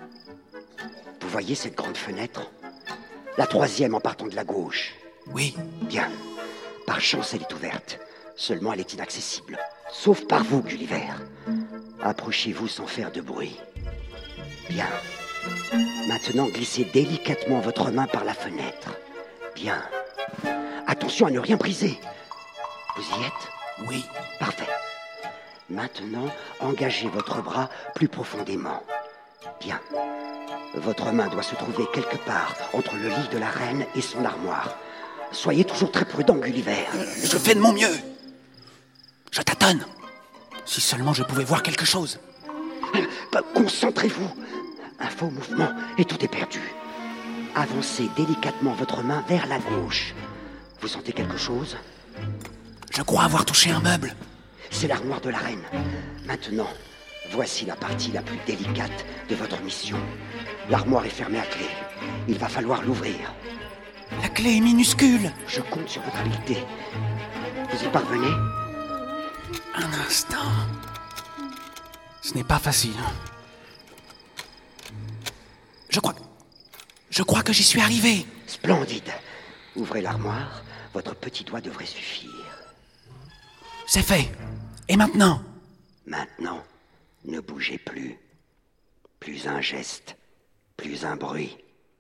Vous voyez cette grande fenêtre? La troisième en partant de la gauche. Oui. Bien. Par chance, elle est ouverte. Seulement, elle est inaccessible. Sauf par vous, Gulliver. Approchez-vous sans faire de bruit. Bien. Maintenant, glissez délicatement votre main par la fenêtre. Bien. Attention à ne rien briser. Vous y êtes? Oui. Parfait. Maintenant, engagez votre bras plus profondément. Bien. Votre main doit se trouver quelque part entre le lit de la reine et son armoire. Soyez toujours très prudent, Gulliver. Je fais de mon mieux. Je tâtonne. Si seulement je pouvais voir quelque chose. Concentrez-vous. Un faux mouvement et tout est perdu. Avancez délicatement votre main vers la gauche. Vous sentez quelque chose? Je crois avoir touché un meuble. C'est l'armoire de la reine. Maintenant, voici la partie la plus délicate de votre mission. L'armoire est fermée à clé. Il va falloir l'ouvrir. La clé est minuscule. Je compte sur votre habileté. Vous y parvenez? Un instant. Ce n'est pas facile. Je crois que j'y suis arrivé. Splendide. Ouvrez l'armoire. Votre petit doigt devrait suffire. C'est fait. Et maintenant? Maintenant, ne bougez plus. Plus un geste, plus un bruit.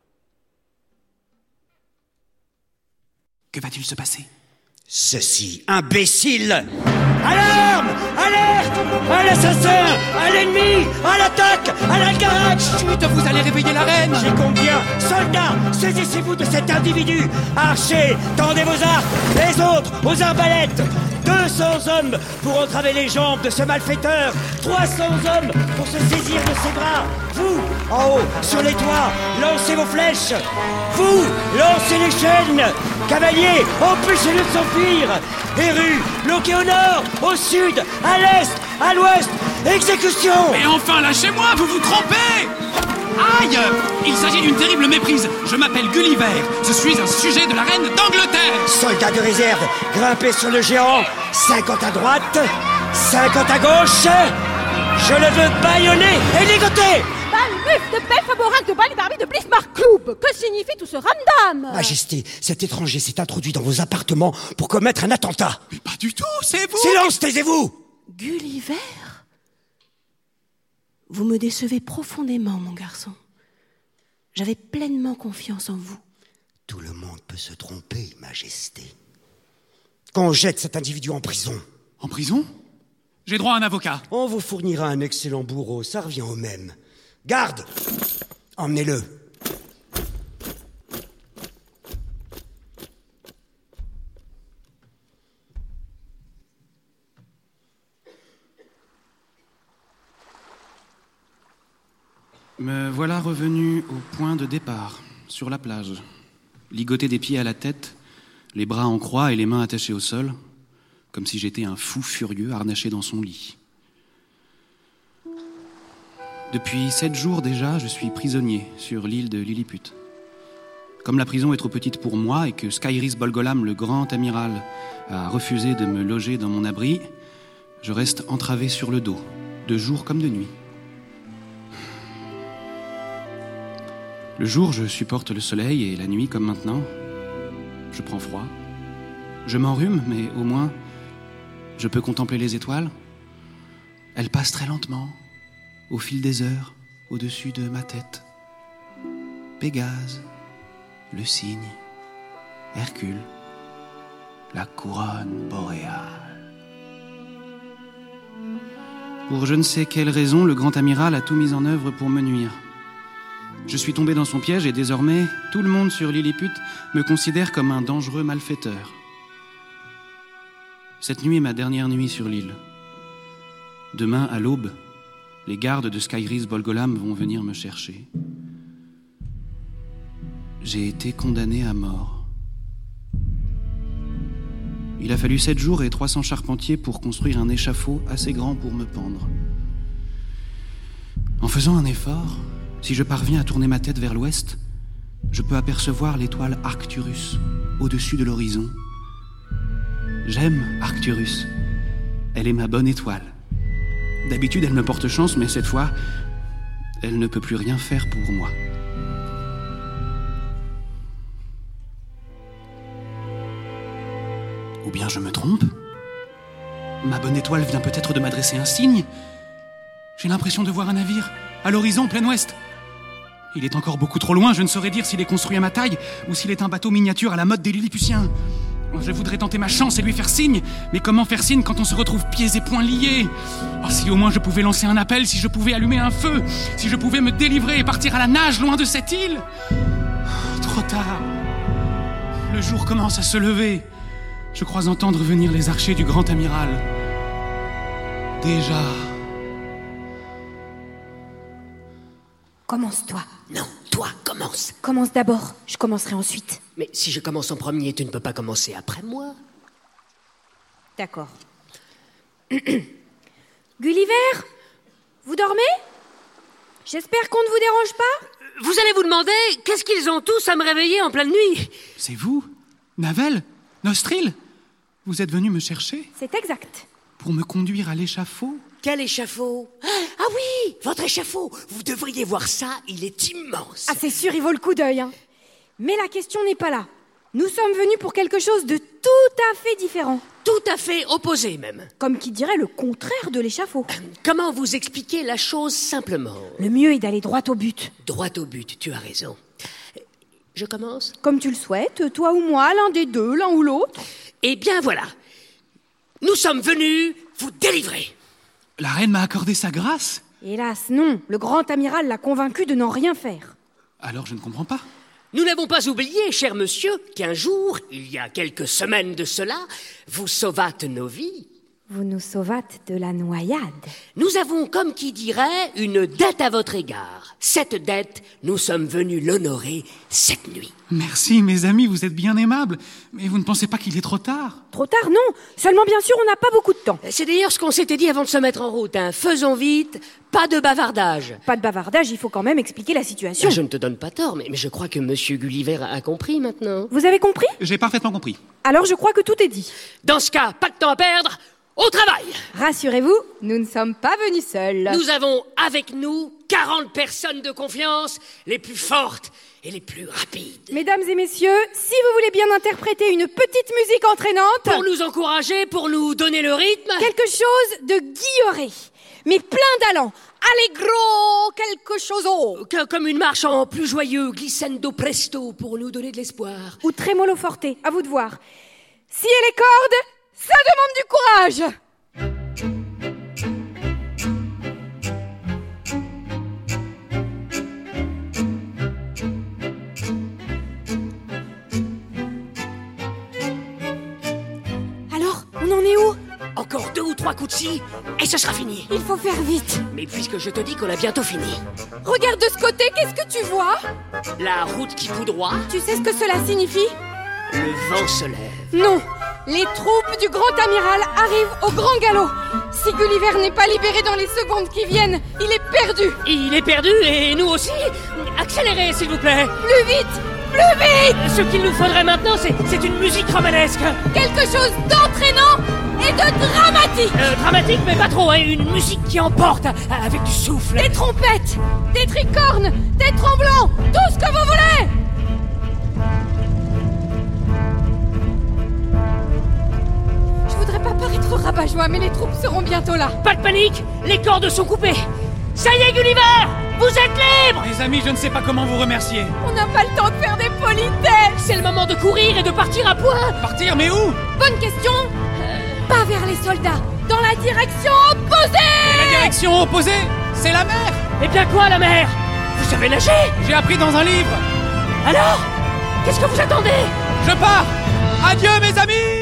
Que va-t-il se passer? Ceci, imbécile! Alarme! Alerte! À l'assassin! À l'ennemi! À l'attaque! À l'algarade! Chut, vous allez réveiller la reine! J'y compte bien! Soldats, saisissez-vous de cet individu! Archers, tendez vos arcs! Les autres, aux arbalètes! 200 hommes pour entraver les jambes de ce malfaiteur! 300 hommes pour se saisir de ses bras! Vous, en haut, sur les toits, lancez vos flèches! Vous, lancez les chaînes! Cavaliers, empêchez-le de s'enfuir! Les rues, bloquées au nord, au sud, à l'est, à l'ouest! Exécution! Mais enfin, lâchez-moi, vous vous trompez! Aïe! Il s'agit d'une terrible méprise. Je m'appelle Gulliver. Je suis un sujet de la reine d'Angleterre. Soldats de réserve, grimpez sur le géant. 50 à droite, 50 à gauche. Je le veux bâillonner et ligoter. Balmuf de Belfaborac de Balibarbi de Blismarcloub. Que signifie tout ce ramdam? Majesté, cet étranger s'est introduit dans vos appartements pour commettre un attentat. Mais pas du tout, c'est vous. Silence, taisez-vous. Gulliver? Vous me décevez profondément, mon garçon. J'avais pleinement confiance en vous. Tout le monde peut se tromper, Majesté. Qu'on jette cet individu en prison. En prison? J'ai droit à un avocat. On vous fournira un excellent bourreau, ça revient au même. Garde! Emmenez-le. Me voilà revenu au point de départ, sur la plage. Ligoté des pieds à la tête, les bras en croix et les mains attachées au sol, comme si j'étais un fou furieux harnaché dans son lit. Depuis 7 jours déjà, je suis prisonnier sur l'île de Lilliput. Comme la prison est trop petite pour moi et que Skyris Bolgolam, le grand amiral, a refusé de me loger dans mon abri, je reste entravé sur le dos, de jour comme de nuit. Le jour, je supporte le soleil et la nuit, comme maintenant, je prends froid. Je m'enrhume, mais au moins, je peux contempler les étoiles. Elles passent très lentement, au fil des heures, au-dessus de ma tête. Pégase, le cygne, Hercule, la couronne boréale. Pour je ne sais quelle raison, le grand amiral a tout mis en œuvre pour me nuire. Je suis tombé dans son piège et désormais, tout le monde sur Lilliput me considère comme un dangereux malfaiteur. Cette nuit est ma dernière nuit sur l'île. Demain, à l'aube, les gardes de Skyris Bolgolam vont venir me chercher. J'ai été condamné à mort. Il a fallu 7 jours et 300 charpentiers pour construire un échafaud assez grand pour me pendre. En faisant un effort, si je parviens à tourner ma tête vers l'ouest, je peux apercevoir l'étoile Arcturus au-dessus de l'horizon. J'aime Arcturus. Elle est ma bonne étoile. D'habitude, elle me porte chance, mais cette fois, elle ne peut plus rien faire pour moi. Ou bien je me trompe? Ma bonne étoile vient peut-être de m'adresser un signe? J'ai l'impression de voir un navire à l'horizon plein ouest. Il est encore beaucoup trop loin, je ne saurais dire s'il est construit à ma taille ou s'il est un bateau miniature à la mode des Lilliputiens. Je voudrais tenter ma chance et lui faire signe, mais comment faire signe quand on se retrouve pieds et poings liés? Oh, si au moins je pouvais lancer un appel, si je pouvais allumer un feu, si je pouvais me délivrer et partir à la nage loin de cette île. Oh, trop tard. Le jour commence à se lever. Je crois entendre venir les archers du grand amiral. Déjà. Commence-toi. Non, toi, commence. Commence d'abord, je commencerai ensuite. Mais si je commence en premier, tu ne peux pas commencer après moi. D'accord. Gulliver, vous dormez? J'espère qu'on ne vous dérange pas? Vous allez vous demander, qu'est-ce qu'ils ont tous à me réveiller en pleine nuit? C'est vous? Navel? Nostril? Vous êtes venu me chercher? C'est exact. Pour me conduire à l'échafaud? Quel échafaud? Ah oui, votre échafaud. Vous devriez voir ça, il est immense. Ah, c'est sûr, il vaut le coup d'œil. Hein. Mais la question n'est pas là. Nous sommes venus pour quelque chose de tout à fait différents. Tout à fait opposés, même. Comme qui dirait le contraire de l'échafaud. Comment vous expliquer la chose simplement? Le mieux est d'aller droit au but. Droit au but, tu as raison. Je commence? Comme tu le souhaites, toi ou moi, l'un des deux, l'un ou l'autre. Eh bien voilà. Nous sommes venus vous délivrer. La reine m'a accordé sa grâce? Hélas, non. Le grand amiral l'a convaincu de n'en rien faire. Alors je ne comprends pas. Nous n'avons pas oublié, cher monsieur, qu'un jour, il y a quelques semaines de cela, vous sauvâtes nos vies. Vous nous sauvâtes de la noyade. Nous avons, comme qui dirait, une dette à votre égard. Cette dette, nous sommes venus l'honorer cette nuit. Merci, mes amis, vous êtes bien aimables. Mais vous ne pensez pas qu'il est trop tard? Trop tard, non. Seulement, bien sûr, on n'a pas beaucoup de temps. C'est d'ailleurs ce qu'on s'était dit avant de se mettre en route. Faisons vite, pas de bavardage. Pas de bavardage, il faut quand même expliquer la situation. Je ne te donne pas tort, mais je crois que monsieur Gulliver a compris maintenant. Vous avez compris? J'ai parfaitement compris. Alors je crois que tout est dit. Dans ce cas, pas de temps à perdre. Au travail! Rassurez-vous, nous ne sommes pas venus seuls. Nous avons avec nous 40 personnes de confiance, les plus fortes et les plus rapides. Mesdames et messieurs, si vous voulez bien interpréter une petite musique entraînante... Pour nous encourager, pour nous donner le rythme... Quelque chose de guilleré, mais plein d'allant. Allegro, quelque chose. Comme une marche en plus joyeux, glissando presto, pour nous donner de l'espoir. Ou tremolo forte, à vous de voir. Si elle est corde... Ça demande du courage! Alors, on en est où? Encore 2 ou 3 coups de scie, et ce sera fini. Il faut faire vite. Mais puisque je te dis qu'on a bientôt fini. Regarde de ce côté, qu'est-ce que tu vois? La route qui coud droit. Tu sais ce que cela signifie? Le vent se lève. Non, les troupes du grand amiral arrivent au grand galop. Si Gulliver n'est pas libéré dans les secondes qui viennent, il est perdu. Il est perdu et nous aussi. Accélérez, s'il vous plaît. Plus vite, plus vite. Ce qu'il nous faudrait maintenant, c'est une musique romanesque. Quelque chose d'entraînant et de dramatique. Dramatique, mais pas trop, hein. Une musique qui emporte, avec du souffle. Des trompettes, des tricornes, des tromblons, tout ce que vous voulez. Je voudrais pas paraître rabat-joie, mais les troupes seront bientôt là. Pas de panique, les cordes sont coupées. Ça y est, Gulliver, vous êtes libre. Mes amis, je ne sais pas comment vous remercier. On n'a pas le temps de faire des politesses. C'est le moment de courir et de partir à point. Partir, mais où? Bonne question. Pas vers les soldats, dans la direction opposée. La direction opposée? C'est la mer. Eh bien quoi, la mer? Vous savez nager? J'ai appris dans un livre. Alors, qu'est-ce que vous attendez? Je pars. Adieu, mes amis.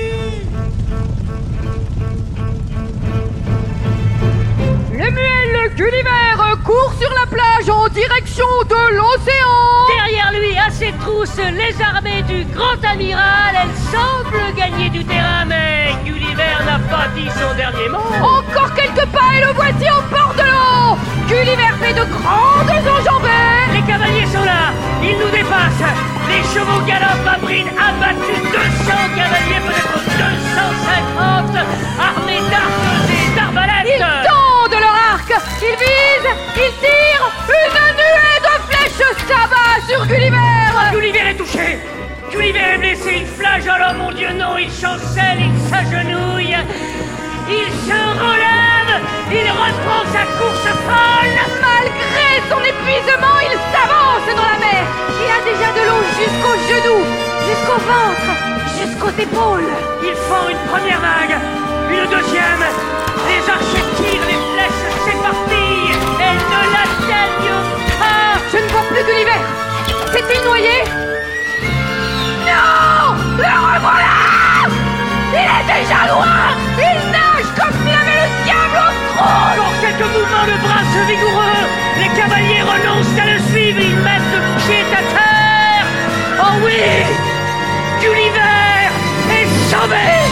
Lemuel Gulliver court sur la plage en direction de l'océan. Derrière lui, à ses trousses, les armées du grand amiral. Elles semblent gagner du terrain, mais Gulliver n'a pas dit son dernier mot. Encore quelques pas et le voici au bord de l'eau. Gulliver fait de grandes enjambées. Les cavaliers sont là, ils nous dépassent. Les chevaux galopent à bride abattus. 200 cavaliers, peut-être 250, armés d'arcs et d'arbalètes. Ils tendent leur arc, ils visent, ils tirent. Une nuée de flèches s'abat sur Gulliver. Gulliver est touché. Gulliver est blessé, il flageole, oh mon Dieu non, il chancelle, il s'agenouille. Il se relève, il reprend sa course folle. Malgré son épuisement, il s'avance dans la mer. Il a déjà de l'eau jusqu'aux genoux, jusqu'au ventre, jusqu'aux épaules. Ils font une première vague, une deuxième. Les archers tirent, les flèches s'éparpillent. Elles ne l'atteignent pas. Je ne vois plus Gulliver. S'est-il noyé? Non! Le revoilà! Il est déjà loin! Il nage comme s'il avait le diable au trône! Encore quelques mouvements de bras vigoureux. Les cavaliers renoncent à le suivre. Ils mettent le pied à terre. Oh oui! Gulliver est sauvé!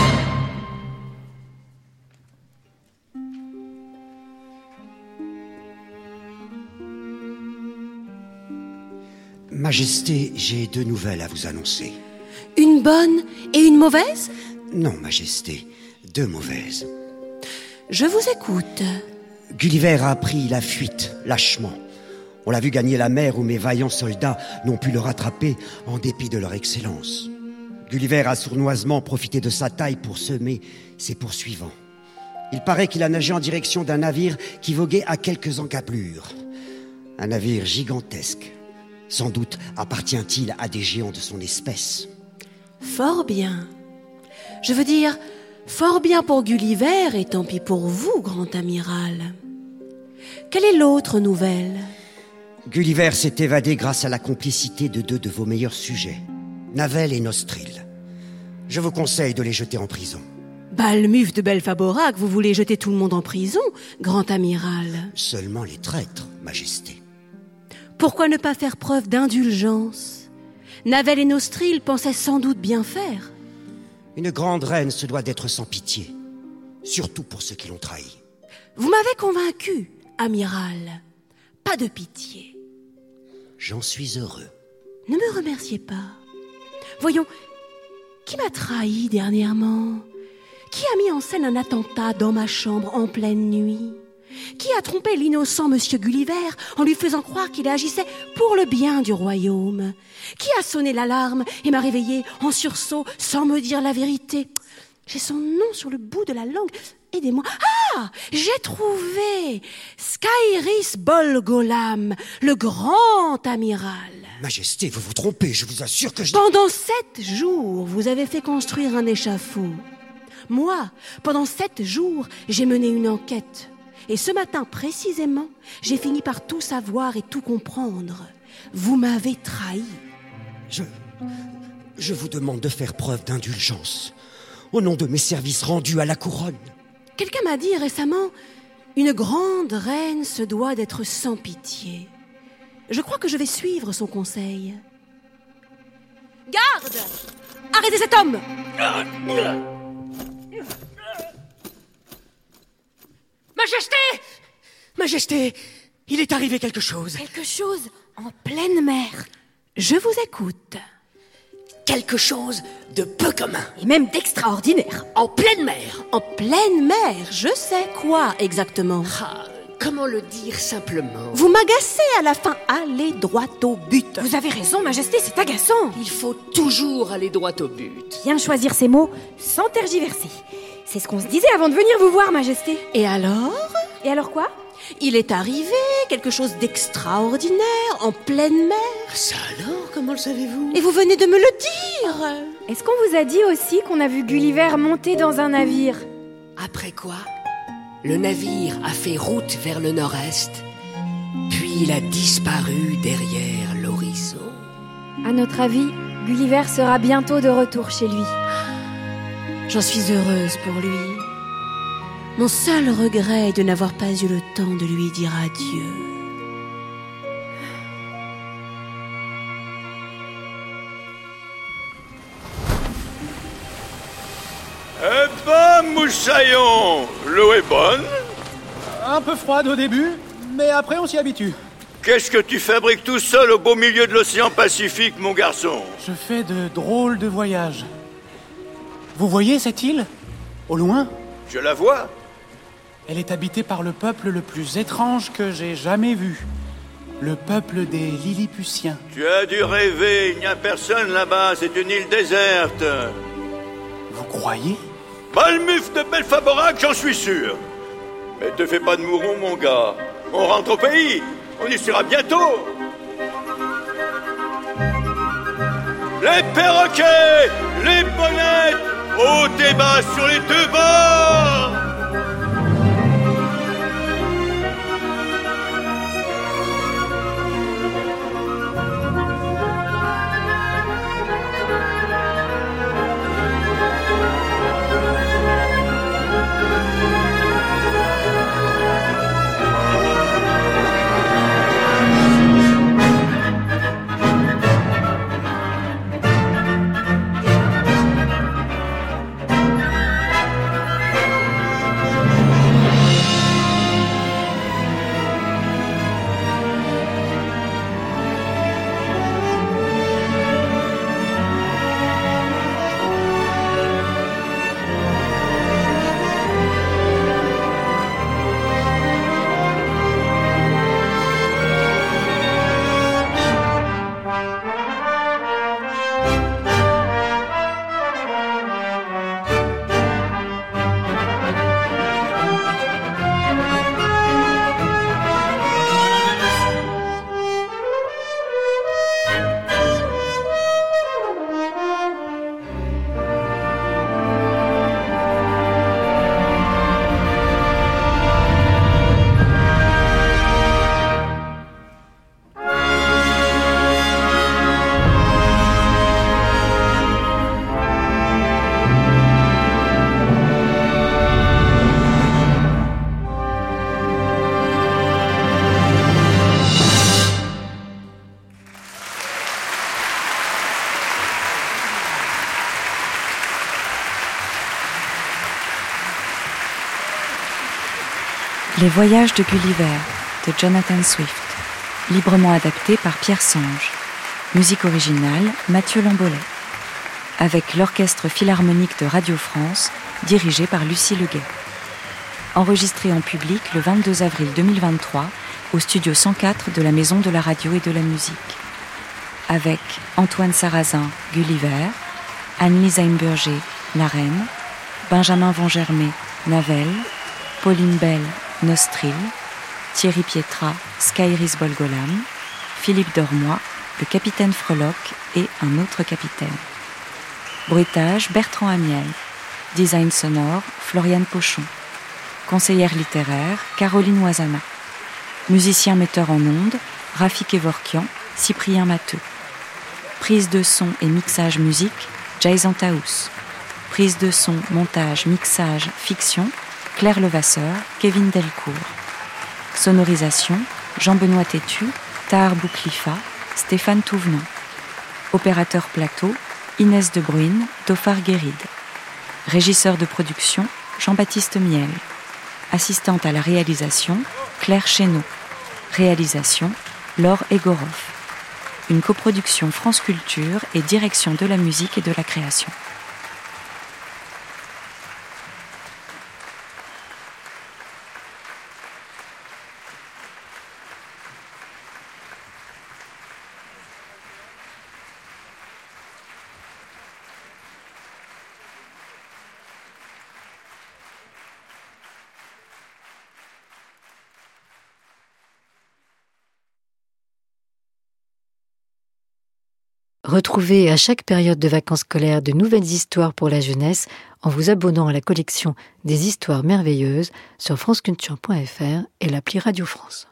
Majesté, j'ai 2 nouvelles à vous annoncer. Une bonne et une mauvaise? Non, Majesté, 2 mauvaises. Je vous écoute. Gulliver a pris la fuite, lâchement. On l'a vu gagner la mer où mes vaillants soldats n'ont pu le rattraper en dépit de leur excellence. Gulliver a sournoisement profité de sa taille pour semer ses poursuivants. Il paraît qu'il a nagé en direction d'un navire qui voguait à quelques encablures. Un navire gigantesque. Sans doute appartient-il à des géants de son espèce. Fort bien. Je veux dire, fort bien pour Gulliver et tant pis pour vous, grand amiral. Quelle est l'autre nouvelle? Gulliver s'est évadé grâce à la complicité de 2 de vos meilleurs sujets, Navel et Nostril. Je vous conseille de les jeter en prison. Balmuf de Belfaborac, vous voulez jeter tout le monde en prison, grand amiral? Seulement les traîtres, Majesté. Pourquoi ne pas faire preuve d'indulgence? Navel et Nostril pensaient sans doute bien faire. Une grande reine se doit d'être sans pitié, surtout pour ceux qui l'ont trahi. Vous m'avez convaincu, amiral. Pas de pitié. J'en suis heureux. Ne me remerciez pas. Voyons, qui m'a trahi dernièrement? Qui a mis en scène un attentat dans ma chambre en pleine nuit? Qui a trompé l'innocent monsieur Gulliver en lui faisant croire qu'il agissait pour le bien du royaume? Qui a sonné l'alarme et m'a réveillé en sursaut sans me dire la vérité? J'ai son nom sur le bout de la langue. Aidez-moi. Ah! J'ai trouvé Skyris Bolgolam, le grand amiral. Majesté, vous vous trompez, je vous assure que je... Pendant 7 jours, vous avez fait construire un échafaud. Moi, pendant 7 jours, j'ai mené une enquête. Et ce matin, précisément, j'ai fini par tout savoir et tout comprendre. Vous m'avez trahi. Je vous demande de faire preuve d'indulgence, au nom de mes services rendus à la couronne. Quelqu'un m'a dit récemment, une grande reine se doit d'être sans pitié. Je crois que je vais suivre son conseil. Garde! Arrêtez cet homme! Majesté! Majesté, il est arrivé quelque chose. Quelque chose en pleine mer. Je vous écoute. Quelque chose de peu commun. Et même d'extraordinaire. En pleine mer. En pleine mer, je sais quoi exactement. Ah, comment le dire simplement? Vous m'agacez à la fin, allez droit au but. Vous avez raison, Majesté, c'est agaçant. Il faut toujours aller droit au but. Bien choisir ses mots sans tergiverser. C'est ce qu'on se disait avant de venir vous voir, Majesté. Et alors? Et alors quoi? Il est arrivé quelque chose d'extraordinaire en pleine mer. Ça alors, comment le savez-vous? Et vous venez de me le dire. Est-ce qu'on vous a dit aussi qu'on a vu Gulliver monter dans un navire? Après quoi, le navire a fait route vers le nord-est, puis il a disparu derrière l'horizon. À notre avis, Gulliver sera bientôt de retour chez lui. J'en suis heureuse pour lui. Mon seul regret est de n'avoir pas eu le temps de lui dire adieu. Eh ben, moussaillon, l'eau est bonne. Un peu froide au début, mais après on s'y habitue. Qu'est-ce que tu fabriques tout seul au beau milieu de l'océan Pacifique, mon garçon? Je fais de drôles de voyages. Vous voyez cette île? Au loin? Je la vois. Elle est habitée par le peuple le plus étrange que j'ai jamais vu. Le peuple des Lilliputiens. Tu as dû rêver, il n'y a personne là-bas, c'est une île déserte. Vous croyez? Balmuf de Belfaborac, j'en suis sûr. Mais te fais pas de mouron, mon gars. On rentre au pays, on y sera bientôt. Les perroquets, les bonnettes, haut et bas sur les 2 bords. Les voyages de Gulliver de Jonathan Swift, librement adapté par Pierre Sange. Musique originale Mathieu Lambolet. Avec l'Orchestre Philharmonique de Radio France, dirigé par Lucie Leguet. Enregistré en public le 22 avril 2023 au studio 104 de la Maison de la Radio et de la Musique. Avec Antoine Sarrazin, Gulliver, Anne-Lise Heimburger, la Reine, Benjamin Vangermé, Navel, Pauline Bell, Nostril, Thierry Pietrat, Skyris Bolgolam, Philippe Dormoy, le capitaine Freloc et un autre capitaine. Bruitage, Bertrand Amiel. Design sonore, Floriane Pochon. Conseillère littéraire, Caroline Oisana. Musicien metteur en ondes, Rafik Kevorkian, Cyprien Matteux. Prise de son et mixage musique, Jason Taous. Prise de son, montage, mixage, fiction, Claire Levasseur, Kevin Delcourt. Sonorisation, Jean-Benoît Tétu, Tahar Bouklifa, Stéphane Touvenant. Opérateur plateau, Inès de Bruyne, Tofar Guéride. Régisseur de production, Jean-Baptiste Miel. Assistante à la réalisation, Claire Chénaud. Réalisation, Laure Egorov. Une coproduction France Culture et Direction de la musique et de la création. Retrouvez à chaque période de vacances scolaires de nouvelles histoires pour la jeunesse en vous abonnant à la collection des histoires merveilleuses sur franceculture.fr et l'appli Radio France.